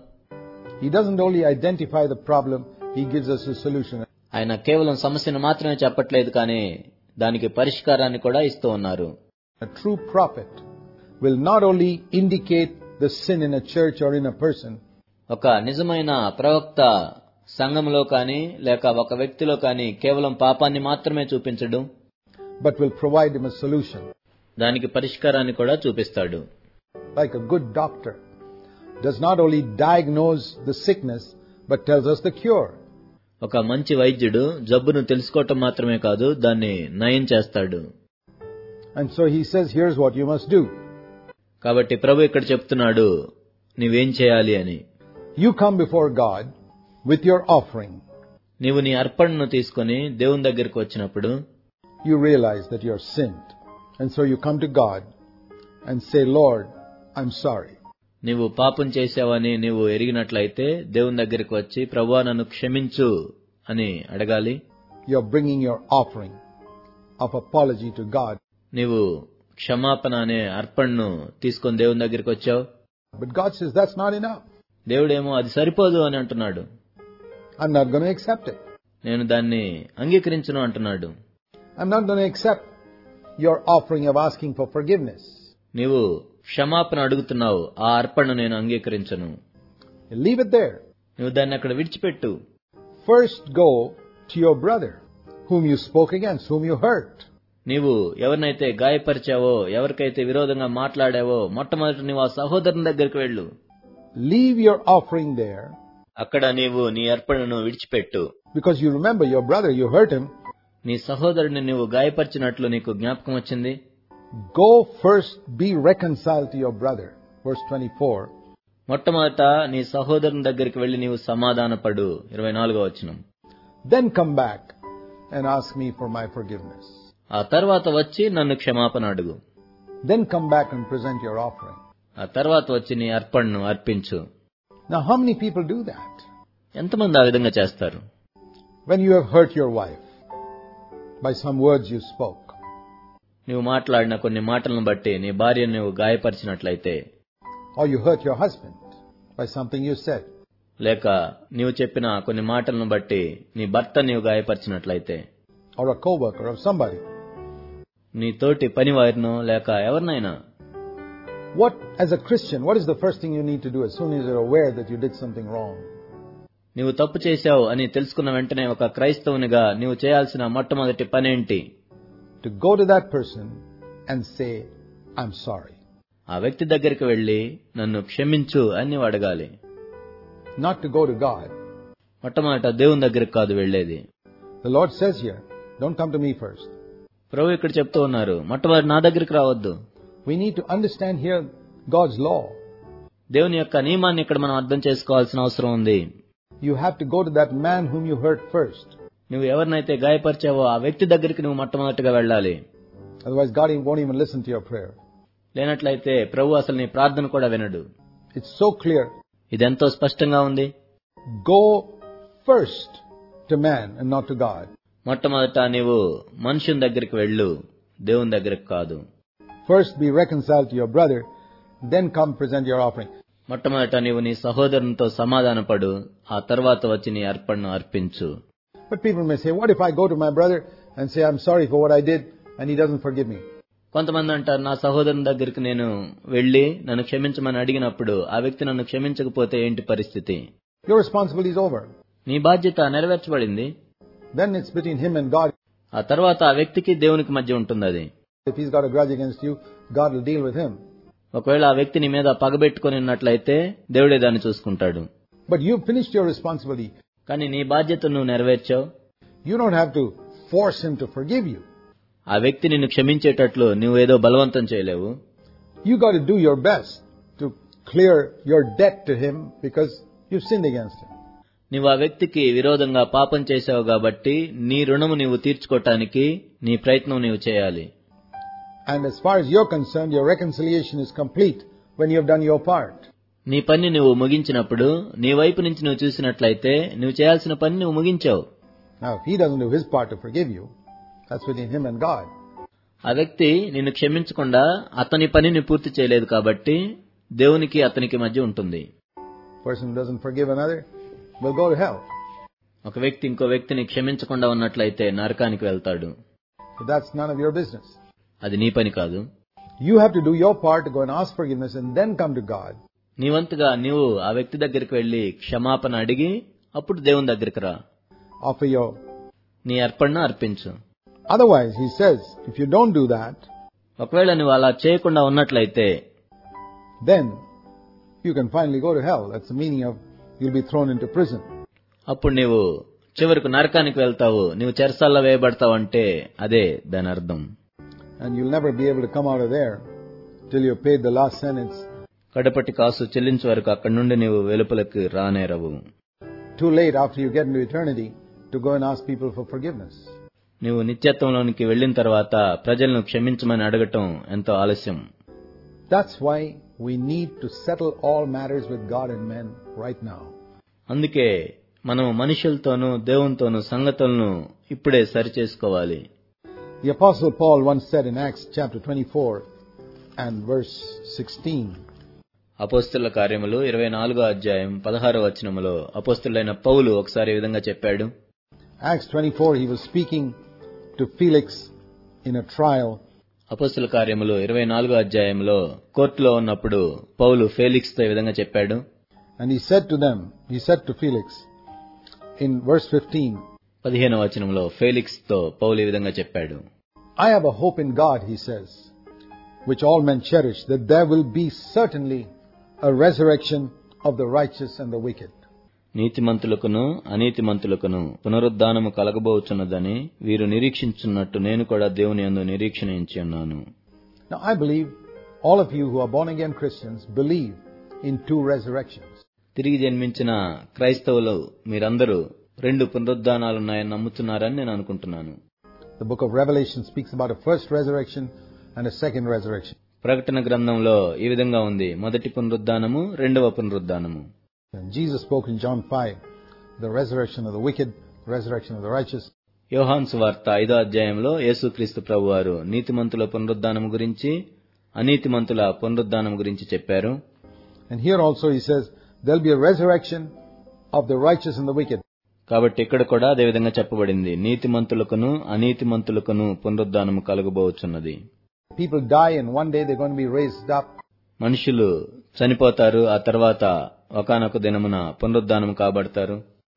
He doesn't only identify the problem, he gives us a solution. ఆయన కేవలం సమస్యను మాత్రమే చెప్పట్లేదు, కానీ దానికి పరిష్కారాన్ని కూడా ఇస్తూ ఉన్నారు. A true prophet will not only indicate the sin in a church or in a person, ఒక నిజమైన ప్రవక్త సంఘంలో కానీ లేక ఒక వ్యక్తిలో కానీ కేవలం పాపాన్ని మాత్రమే చూపించడు, but will provide him a solution. దానికి పరిష్కారాన్ని కూడా చూపిస్తాడు. Like a good doctor does not only diagnose the sickness but tells us the cure. ఒక మంచి వైద్యుడు జబ్బును తెలుసుకోవటం మాత్రమే కాదు, దాన్ని నయం చేస్తాడు. And so he says, here's what you must do. కాబట్టి ప్రభు ఇక్కడ చెప్తున్నాడు, నీవేం చేయాలి అని. You come before God with your offering. నీవు నీ అర్పణను తీసుకొని దేవుని దగ్గరికి వచ్చినప్పుడు you realize that you are sinned. And so you come to God and say, Lord, I'm sorry. నీవు పాపం చేశావని నీవు ఎరిగినట్లయితే దేవుని దగ్గరికి వచ్చి, ప్రభువా నన్ను క్షమించు అని అడగాలి. You're bringing your offering of apology to God. నీవు క్షమాపణ అనే అర్పణను తీసుకొని దేవుని దగ్గరికి వచ్చావు. But God says that's not enough. దేవుడేమో అది సరిపోదు అని అంటున్నాడు. I'm not going to accept it. నేను దాన్ని అంగీకరించను అంటున్నాడు. I'm not going to accept your offering of asking for forgiveness. నీవు క్షమాపణ అడుగుతున్నావు, ఆ అర్పణను నేను అంగీకరించను. Leave it there. నువ్వు దాన్ని అక్కడ విడిచిపెట్టు. First go to your brother, whom you spoke against, whom you hurt. నీవు ఎవరినైతే గాయపరిచావో, ఎవరికైతే విరోధంగా మాట్లాడావో, మొట్టమొదటి నీవు ఆ సహోదరుని దగ్గరికి వెళ్ళు. Leave your offering there. అక్కడ నీవు నీ అర్పణను విడిచిపెట్టు. Because you remember your brother, you hurt him. నీ సహోదరుని నీవు గాయపరిచినట్లు నీకు జ్ఞాపకం వచ్చింది. Go first, be reconciled to your brother. Verse twenty-four. మొట్టమొదట నీ సహోదరుని దగ్గరికి వెళ్లి నీవు సమాధానపడు. ఇరవై నాలుగో వచనం. Then come back and ask me for my forgiveness. ఆ తర్వాత వచ్చి నన్ను క్షమాపణ అడుగు. Then come back and present your offering. ఆ తర్వాత వచ్చి నీ అర్పణను అర్పించు. Now how many people do that? ఎంతమంది ఆ విధంగా చేస్తారు? When you have hurt your wife by some words you spoke. నీవు మాట్లాడిన కొన్ని మాటలను బట్టి నీ భార్యను నీవు గాయపరిచినట్లయితే, or you hurt your husband by something you said. లేక నీవు చెప్పిన కొన్ని మాటలను బట్టి నీ భర్త నీవు గాయపరిచినట్లయితే, or a co-worker or somebody. నీ తోటి పనివారినో లేక ఎవరినైనా. What, as a Christian, what is the first thing you need to do as soon as you're aware that you did something wrong? నీవు తప్పు చేశావు అని తెలుసుకున్న వెంటనే ఒక క్రైస్తవునిగా నీవు చేయాల్సిన మొట్టమొదటి పనేంటి? To go to that person and say, I'm sorry. ఆ వ్యక్తి దగ్గరికి వెళ్లి నన్ను క్షమించు అని నీవు అడగాలి. Not to go to God. మొట్టమొదట దేవుని దగ్గరికి కాదు వెళ్లేది. The Lord says here, don't come to me first. ప్రభు ఇక్కడ చెప్తూ ఉన్నారు, మొట్టమొదటి నా దగ్గరికి రావద్దు. We need to understand here God's law. దేవుని యొక్క నియమాన్ని ఇక్కడ మనం అర్థం చేసుకోవాల్సిన అవసరం ఉంది. You have to go to that man whom you hurt first. నువ్వు ఎవరినైతే గాయపరిచావో ఆ వ్యక్తి దగ్గరికి నువ్వు మొట్టమొదటిగా వెళ్ళాలి. Otherwise God won't even listen to your prayer. లేనట్లయితే ప్రభు అసలు నీ ప్రార్థన కూడా వినడు. It's so clear. ఇదెంతో స్పష్టంగా ఉంది. Go first to man and not to God. మొట్టమొదట నీవు మనుషుని దగ్గరికి వెళ్ళు, దేవుని దగ్గరికి కాదు. First be reconciled to your brother, then come present your offering. మొట్టమొదట నీవు నీ సహోదరునితో సమాధానపడు, ఆ తర్వాత వచ్చి నీ అర్పణను అర్పించు. But people may say, what if I go to my brother and say, I'm sorry for what I did, and he doesn't forgive me? కొంతమంది అంటారు, నా సహోదరుని దగ్గరికి నేను వెళ్లి నన్ను క్షమించమని అడిగినప్పుడు ఆ వ్యక్తి నన్ను క్షమించకపోతే ఏంటి పరిస్థితి? Your responsibility is over. నీ బాధ్యత నెరవేర్చబడింది. Then it's between him and God. ఆ తర్వాత ఆ వ్యక్తికి దేవునికి మధ్య ఉంటుంది అది. If he's got a grudge against you, God will deal with him. ఒకవేళ ఆ వ్యక్తి నీ మీద పగబెట్టుకుని ఉన్నట్లయితే దేవుడే దాన్ని చూసుకుంటాడు. But you've finished your responsibility. కానీ నీ బాధ్యత నువ్వు నెరవేర్చావు. You don't have to force him to forgive you. ఆ వ్యక్తి నిన్ను క్షమించేటట్లు నువ్వు ఏదో బలవంతం చేయలేవు. You got to do your best to clear your debt to him because you've sinned against him. నీవు ఆ వ్యక్తికి విరోధంగా పాపం చేశావు కాబట్టి నీ రుణము నీవు తీర్చుకోవటానికి నీ ప్రయత్నం నీవు చేయాలి. And as far as you're concerned, your reconciliation is complete when you have done your part. నీ పని నువ్వు ముగించినప్పుడు నీ వైపు నుంచి నువ్వు చూసినట్లయితే నువ్వు చేయాల్సిన పని నువ్వు ముగించావు. Now, if he doesn't do his part to forgive you, that's between him and God. ఆ వ్యక్తి నిన్ను క్షమించకుండా అతని పనిని పూర్తి చేయలేదు కాబట్టి దేవునికి అతనికి మధ్య ఉంటుంది. Person who doesn't forgive another will go to hell. ఒక వ్యక్తి ఇంకో వ్యక్తిని క్షమించకుండా ఉన్నట్లయితే నరకానికి వెళ్తాడు. So that's none of your business. అది నీ పని కాదు. You have to do your part to go and ask forgiveness and then come to God. నీ వంతుగా నీవు ఆ వ్యక్తి దగ్గరికి వెళ్లి క్షమాపణ అడిగి అప్పుడు దేవుని దగ్గరికి రా. Offer your నీ అర్పణను అర్పించు. Otherwise, he says, if you don't do that, ఒకవేళ నువ్వు అలా చేయకుండా ఉన్నట్లయితే then you can finally go to hell. That's the meaning of you'll be thrown into prison. అప్పుడు నీవు చివరకు నరకానికి వెళ్తావు, నీవు చెరసాల్లో వేయబడతావు అంటే అదే దాని అర్థం. And you'll never be able to come out of there till you've paid the last sentence. కడపటి కాసు చెల్లించే వరకు అక్కడి నుండి నీవు వెలుపలకు రానేరవు. Too late after you get into eternity to go and ask people for forgiveness. నీవు నిత్యత్వంలోనికి వెళ్లిన తర్వాత ప్రజలను క్షమించమని అడగటం ఎంతో ఆలస్యం. That's why we need to settle all matters with God and men right now. అందుకే మనం మనుషులతోనూ దేవునితోనూ సంగతులను ఇప్పుడే సరిచేసుకోవాలి. The Apostle Paul once said in Acts chapter twenty-four and verse sixteen, అపోస్తలుల కార్యములు ఇరవై నాలుగో అధ్యాయం పదహారవ వచనములో అపోస్తలుడైన పౌలు ఒకసారి ఈ విధంగా చెప్పాడు. Acts twenty-four, he was speaking to Felix in a trial. అపోస్తలుల కార్యములు ఇరవై నాలుగో అధ్యాయంలో కోర్టులో ఉన్నప్పుడు పౌలు ఫేలిక్స్ తో ఈ విధంగా చెప్పాడు. And he said to them, he said to Felix in verse fifteen, పదిహేనవ వచనంలో ఫేలిక్స్ తో పౌలు ఈ విధంగా చెప్పాడు. I have a hope in God, he says, which all men cherish, that there will be certainly a resurrection of the righteous and the wicked. నీతిమంతులకును అనీతిమంతులకును పునరుద్ధానము కలగబోచున్నదని వీరు నిరీక్షించున్నట్టు నేను కూడా దేవుని యందు నిరీక్షణ ఉంచి ఉన్నాను. Now I believe all of you who are born again Christians believe in two resurrections. తిరిగి జన్మించిన క్రైస్తవులు మీరందరూ రెండు పునరుద్ధానాలున్నాయని నమ్ముతున్నారని నేను అనుకుంటున్నాను. The book of Revelation speaks about a first resurrection and a second resurrection. ప్రకటన గ్రంథంలో ఈ విధంగా ఉంది, మొదటి పునరుద్ధానము, రెండవ పునరుద్ధానము. And Jesus spoke in John five, the resurrection of the wicked, the resurrection of the righteous. యోహాను సువార్త ఐదో అధ్యాయంలో యేసుక్రీస్తు ప్రభువారు నీతిమంతుల పునరుద్ధానము గురించి, అనీతిమంతుల పునరుద్ధానము గురించి చెప్పారు. And here also he says there'll be a resurrection of the righteous and the wicked. కాబట్టి ఇక్కడ కూడా అదే విధంగా చెప్పబడింది, నీతిమంతులకును అనీతిమంతులకును పునరుద్ధానము కలుగబోచున్నది. People die and one day they're going to be raised up. మనుషులు చనిపోతారు, ఆ తర్వాత ఒకానొక దినమున పునరుద్ధానము కాబడతారు.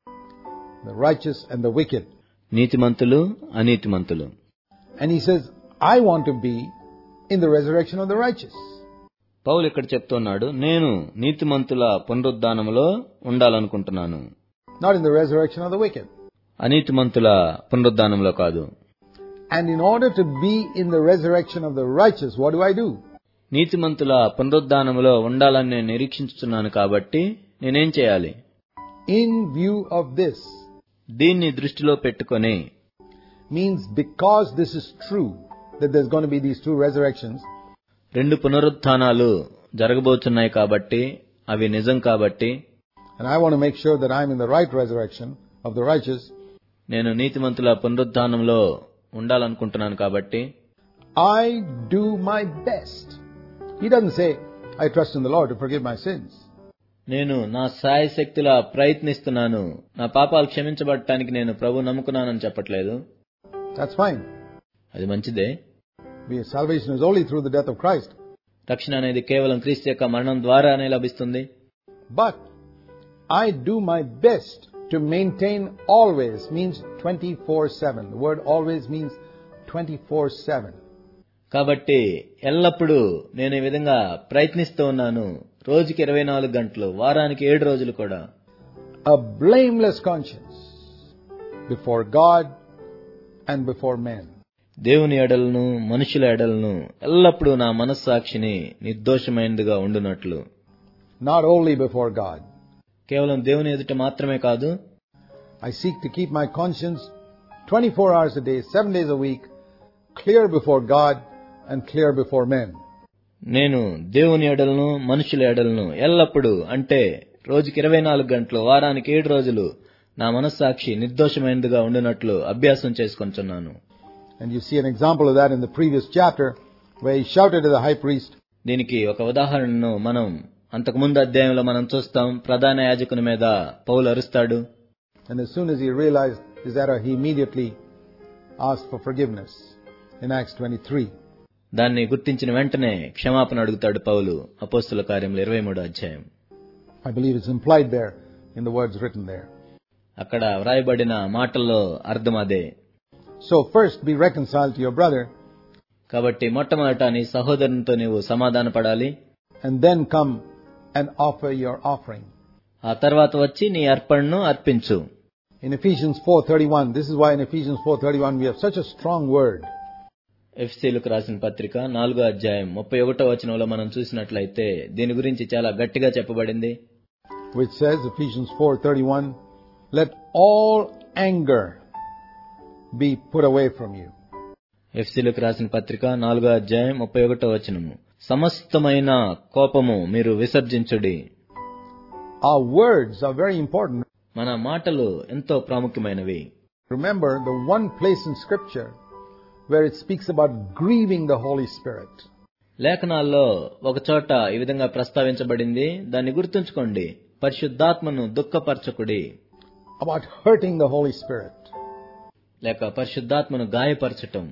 The righteous and the wicked. నీతిమంతులు అనీతిమంతులు. And he says, I want to be in the resurrection of the righteous. పౌలు ఇక్కడ చెప్తున్నాడు, నేను నీతిమంతుల పునరుద్ధానములో ఉండాలనుకుంటున్నాను, not in the resurrection of the wicked. అనీతిమంతుల పునరుద్ధానంలో కాదు. And in order to be in the resurrection of the righteous, what do I do? నీతిమంతుల పునరుద్ధానములో ఉండాలని నేను నిరీక్షించుతున్నాను, కాబట్టి నేనేం చేయాలి? In view of this, దీన్ని దృష్టిలో పెట్టుకొని, means because this is true, that there's going to be these two resurrections, రెండు పునరుత్థానాలు జరగబోతున్నాయి కాబట్టి, అవి నిజం కాబట్టి, and I want to make sure that I'm in the right resurrection of the righteous, నేను నీతిమంతుల పునరుద్ధానంలో ఉండాలనుకుంటున్నాను కాబట్టి, I do my best. He doesn't say, I trust in the Lord to forgive my sins. నేను నా శాయశక్తిలా ప్రయత్నిస్తున్నాను, నా పాపాలు క్షమించబడటానికి నేను ప్రభు నమ్ముకున్నానని చెప్పట్లేదు. That's fine. అది మంచిదే. Salvation is only through the death of Christ. రక్షణ అనేది కేవలం క్రీస్తు యొక్క మరణం ద్వారానే లభిస్తుంది. But I do my best to maintain always means twenty-four seven. The word always means twenty-four seven. కాబట్టి ఎల్లప్పుడూ నేను ఈ విధంగా ప్రయత్నిస్తూ ఉన్నాను, రోజుకి ఇరవై నాలుగు గంటలు, వారానికి ఏడు రోజులు కూడా. A blameless conscience before God and before men. దేవుని ఎడలను మనుషుల ఎడలను ఎల్లప్పుడూ నా మనస్సాక్షిని నిర్దోషమైనదిగా ఉండునట్లు. Not only before God. కేవలం దేవుని ఎదుట మాత్రమే కాదు. I seek to keep my conscience twenty-four hours a day, seven days a week, clear before God and clear before men. నేను దేవుని ఎడలను మనుషుల ఎడలను ఎల్లప్పుడూ, అంటే రోజుకి ఇరవై నాలుగు గంటలు, వారానికి ఏడు రోజులు నా మనస్సాక్షి నిర్దోషమైనదిగా ఉండునట్లు అభ్యాసం చేసుకొంచున్నాను. And you see an example of that in the previous chapter where he shouted to the high priest. దీనికి ఒక ఉదాహరణను మనం అంతకు ముందు అధ్యాయంలో మనం చూస్తాం. ప్రధాన యాజకుని మీద పౌలు అరుస్తాడు. And as soon as he realized his error, he immediately asked for forgiveness in Acts twenty-three. దాన్ని గుర్తించిన వెంటనే క్షమాపణ అడుగుతాడు పౌలు, అపోస్తలుల కార్యములు ఇరవై మూడో అధ్యాయం. I believe it's implied there in the words written there. అక్కడ వ్రాయబడిన మాటల్లో అర్థం అదే. So first be reconciled to your brother. కాబట్టి మొట్టమొదట నీ సహోదరునితో నీవు సమాధాన పడాలి. And then come and offer your offering. ఆ తర్వాత వచ్చి నీ అర్పణను అర్పించు. In Ephesians four thirty-one, this is why in Ephesians four thirty-one we have such a strong word. ఎఫెసీయులకు రాసిన పత్రిక నాలుగో అధ్యాయం ముప్పై ఒకటో వచనంలో మనం చూసినట్లయితే దీని గురించి చాలా గట్టిగా చెప్పబడింది. Which says, Ephesians four thirty-one, let all anger be put away from you. ఎఫెసీయులకు రాసిన పత్రిక నాలుగో అధ్యాయం ముప్పై ఒకటో వచనము, సమస్తమైన కోపము మీరు విసర్జించుడి. Our words are very important. మన మాటలు ఎంతో ప్రాముఖ్యమైనవి. Remember, the one place in Scripture where it speaks about grieving the Holy Spirit. లేఖనాల్లో ఒక చోట ఈ విధంగా ప్రస్తావించబడింది. దాన్ని గుర్తుంచుకోండి. పరిశుద్ధాత్మను దుఃఖపరచకుడి. About hurting the Holy Spirit. లేక పరిశుద్ధాత్మను గాయపరచటం.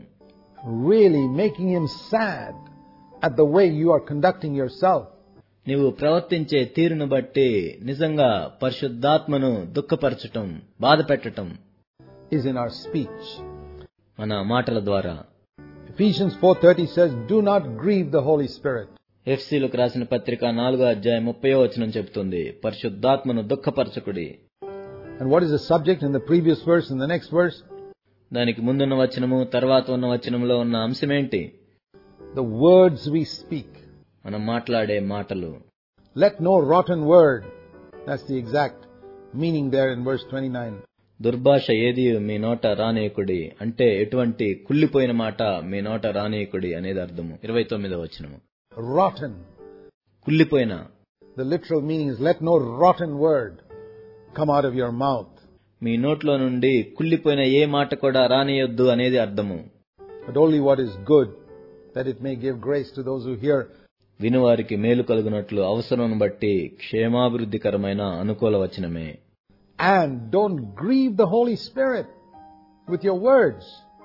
Really making him sad at the way you are conducting yourself. నీవు ప్రవర్తించే తీరును బట్టి నిజంగా పరిశుద్ధాత్మను దుఃఖపరచటం, బాధ పెట్టటం is in our speech. మన మాటల ద్వారా. Ephesians four thirty says, do not grieve the Holy Spirit. ఎఫెసీయులకు రాసిన పత్రిక నాలుగో అధ్యాయం ముప్పయో వచనం చెబుతుంది, పరిశుద్ధాత్మను దుఃఖపరచకుడి. And what is the subject in the previous verse and the next verse? దానికి ముందున్న వచనము తర్వాత ఉన్న వచనంలో ఉన్న అంశమేంటి? The words we speak. మనం మాట్లాడే మాటలు. Let no rotten word. That's the exact meaning there in verse twenty-nine. దుర్భాష ఏది మీ నోట రానేయకుడి, అంటే ఎటువంటి కుళ్ళిపోయిన మాట మీ నోట రానేయకుడి అనేది అర్థము. ఇరవై తొమ్మిదో వచనము. Rotten. కుళ్ళిపోయిన. The literal meaning is let no rotten word come out of your mouth. మీ నోట్లో నుండి కుళ్ళిపోయిన ఏ మాట కూడా రానియొద్దు అనేది అర్థము. But only what is good, that it may give grace to those who hear. వినువారికి మేలు కలుగునట్లు అవసరం బట్టి క్షేమాభివృద్ధికరమైన అనుకూల వచనమే. And don't grieve the Holy Spirit with your words.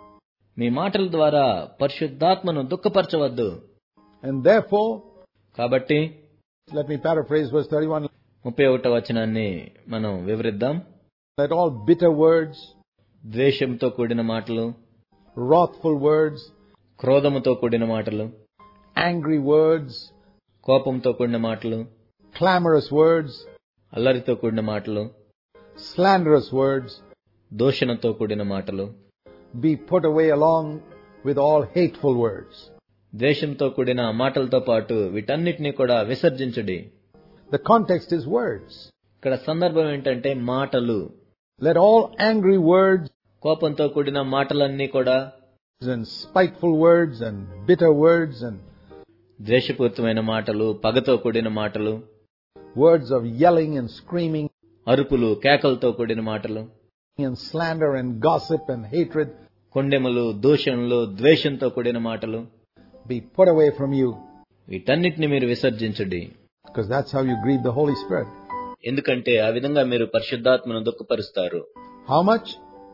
మీ మాటల ద్వారా పరిశుద్ధాత్మను దుఃఖపరచవద్దు. And therefore, కాబట్టి let me paraphrase verse thirty-one. ముప్పై ఒకటో వచనాన్ని మనం వివరిద్దాం. Let all bitter words, ద్వేషంతో కూడిన మాటలు, wrathful words, క్రోధముతో కూడిన మాటలు, angry words, కోపంతో కూడిన మాటలు, clamorous words, అల్లరితో కూడిన మాటలు, slanderous words, దూషణతో కూడిన మాటలు be put away along with all hateful words. ద్వేషంతో కూడిన మాటలతో పాటు వీటన్నిటిని కూడా విసర్జించుడి. The context is words. ఇక్కడ సందర్భం ఏంటంటే మాటలు. Let all angry words కోపంతో కూడిన మాటలన్నీ కూడా, and spiteful words and bitter words and ద్వేషపూరితమైన మాటలు, పగతో కూడిన మాటలు, words of yelling and screaming, అరుపులు, కేకలతో కూడిన మాటలు, and slander and gossip and hatred, కొండెములు, దూషణలు, ద్వేషంతో కూడిన మాటలు be put away from you. వీటన్నిటిని మీరు విసర్జించుడి. Because that's how you grieve the Holy Spirit. ఎందుకంటే ఆ విధంగా మీరు పరిశుద్ధాత్మను దుఃఖపరుస్తారు. How much?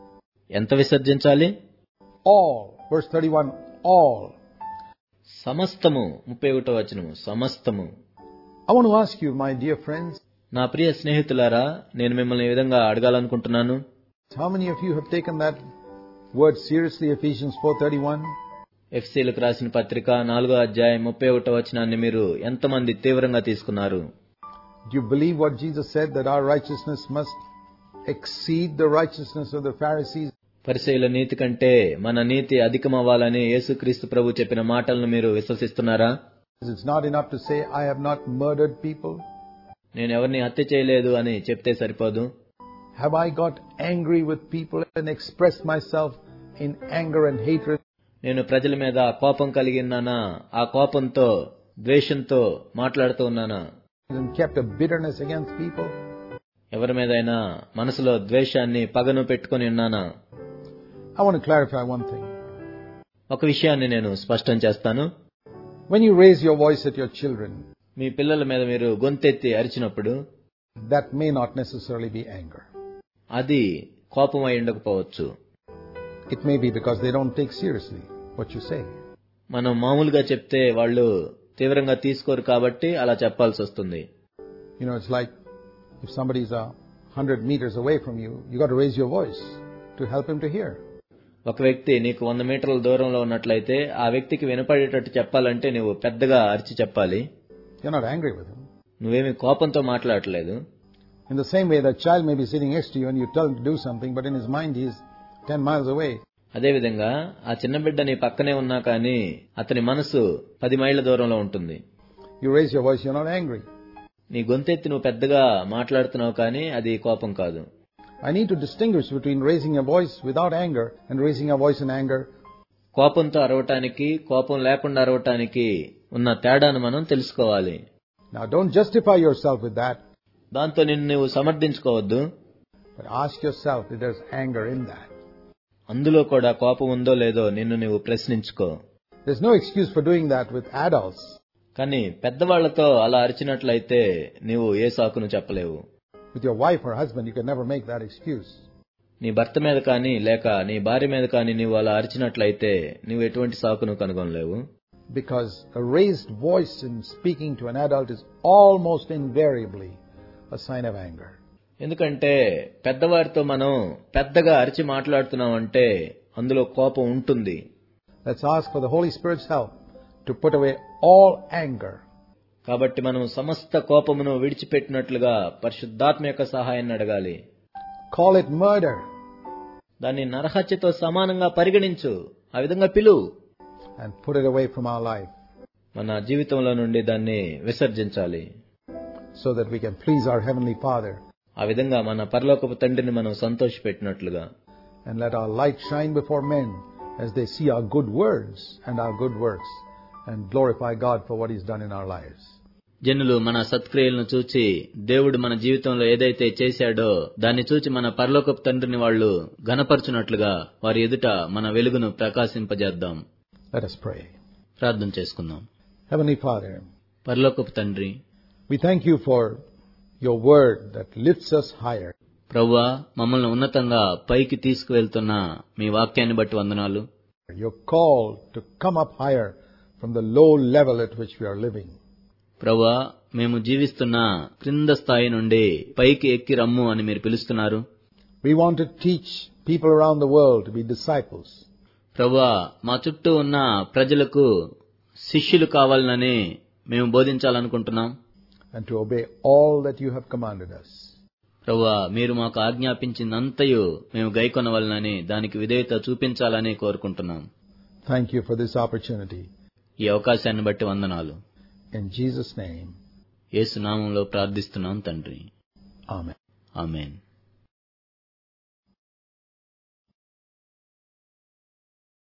ఎంత విసర్జించాలి? All. Verse thirty-one, all. సమస్తము. ముప్పై ఒకటో వచనము, సమస్తము. I want to ask you, my dear friends, నా ప్రియ స్నేహితులారా, నేను మిమ్మల్ని ఈ విధంగా అడగాలనుకుంటున్నాను. how many of you have taken that word seriously, Ephesians four thirty-one? ఎఫెసీయులకు రాసిన పత్రిక నాలుగో అధ్యాయం ముప్పై ఒకటో వచనాన్ని మీరు ఎంతమంది తీవ్రంగా తీసుకున్నారు? Do you believe what Jesus said, that our righteousness must exceed the righteousness of the Pharisees? పరిసయ్యుల నీతి కంటే మన నీతి అధికమవ్వాలని యేసుక్రీస్తు ప్రభు చెప్పిన మాటలను మీరు విశ్వసిస్తున్నారా? It's not enough to say, I have not murdered people. నేను ఎవరిని హత్య చేయలేదు అని చెప్తే సరిపోదు. Have I got angry with people and expressed myself in anger and hatred? నేను ప్రజల మీద కోపం కలిగి ఉన్నానా? ఆ కోపంతో, ద్వేషంతో మాట్లాడుతూ ఉన్నానా? And kept a bitterness against people? ఎవరి మీదైనా మనసులో ద్వేషాన్ని, పగను పెట్టుకొని ఉన్నానా? I want to clarify one thing. ఒక విషయాన్ని నేను స్పష్టం చేస్తాను. When you raise your voice at your children, మీ పిల్లల మీద మీరు గొంతెత్తి అరిచినప్పుడు, that may not necessarily be anger. అది కోపం అయి ఉండకపోవచ్చు. It may be because they don't take seriously what you say. మనం మామూలుగా చెప్తే వాళ్ళు తీవ్రంగా తీసుకోరు కాబట్టి అలా చెప్పాల్సి వస్తుంది. You know, it's like if somebody's a hundred meters away from you, you got to raise your voice to help him to hear. ఒక వ్యక్తి నీకు వంద మీటర్ల దూరంలో ఉన్నట్లయితే ఆ వ్యక్తికి వినపడేటట్టు చెప్పాలంటే నువ్వు పెద్దగా అరిచి చెప్పాలి. You're not angry with him. నువ్వేమి కోపంతో మాట్లాడట్లేదు. In the same way, that child may be sitting next to you and you tell him to do something, but in his mind he's ten miles away. అదేవిధంగా ఆ చిన్న బిడ్డ నీ పక్కనే ఉన్నా కానీ అతని మనసు పది మైళ్ళ దూరంలో ఉంటుంది. You raise your voice, you're not angry. నీ గొంతెత్తి నువ్వు పెద్దగా మాట్లాడుతున్నావు కానీ అది కోపం కాదు. I need to distinguish between raising a voice without anger and raising a voice in anger. కోపంతో అరవటానికి, కోపం లేకుండా అరవటానికి ఉన్న తేడాను మనం తెలుసుకోవాలి. Now don't justify yourself with that. దాంతో నిన్ను నువ్వు సమర్థించుకోవద్దు. But ask yourself if there's anger in that. అందులో కూడా కోపం ఉందో లేదో నిన్ను నువ్వు ప్రశ్నించుకో. There's no excuse for doing that with adults. కానీ పెద్దవాళ్లతో అలా అరిచినట్లయితే నీవు ఏ సాకును చెప్పలేవు. With your wife or husband, you can never make that excuse. నీ భర్త మీద కానీ లేక నీ భార్య మీద కానీ నీవు అలా అరిచినట్లయితే నీవు ఎటువంటి సాకును కనుగొనలేవు. Because a raised voice in speaking to an adult is almost invariably a sign of anger. ఎందుకంటే పెద్దవారితో మనం పెద్దగా అరిచి మాట్లాడుతున్నామంటే అందులో కోపం ఉంటుంది. Let's ask for the Holy Spirit's help to put away all anger. కాబట్టి మనం సమస్త కోపమును విడిచిపెట్టినట్లుగా పరిశుద్ధాత్మ యొక్క సహాయాన్ని అడగాలి. Call it murder. దాన్ని నరహత్యతో సమానంగా పరిగణించు. ఆ విధంగా పిలు. And put it away from our life. మన జీవితంలో నుండి దాన్ని విసర్జించాలి. So that we can please our Heavenly Father. ఆ విధంగా మన పరలోకపు తండ్రిని మనం సంతోషపెట్టినట్లుగా. And let our light shine before men as they see our good words and our good works and glorify God for what He's done in our lives. జనులు మన సత్క్రియలను చూచి దేవుడు మన జీవితంలో ఏదైతే చేశాడో దాన్ని చూచి మన పరలోకపు తండ్రిని వాళ్ళు ఘనపరచునట్లుగా వారి ఎదుట మన వెలుగును ప్రకాశింపజేద్దాం. Let us pray. ప్రార్థన చేసుకుందాం. Heavenly Father, పరలోకపు తండ్రి, we thank you for your word that lifts us higher. ప్రభువా, మమ్మల్ని ఉన్నతంగా పైకి తీసుకువెళ్తున్న మీ వాక్యాన్ని బట్టి వందనాలు. Your call to come up higher from the low level at which we are living. ప్రభువా, మేము జీవిస్తున్న క్రింద స్థాయి నుండి పైకి ఎక్కి రమ్ము అని మీరు పిలుస్తున్నారు. We want to teach people around the world to be disciples. ప్రభువా, మా చుట్టూ ఉన్న ప్రజలకు శిష్యులు కావాలని మేము బోధించాలనుకుంటున్నాం. And to obey all that you have commanded us. ప్రభువా, మీరు మాకు ఆజ్ఞాపించినంతయు మేము గైకొనవలనని దానికి విధేయత చూపించాలని కోరుకుంటున్నాం. Thank you for this opportunity. ఈ అవకాశాన్ని బట్టి వందనాలు. In Jesus' name. యేసు నామములో ప్రార్థిస్తున్నాం తండ్రి. Amen. ఆమేన్.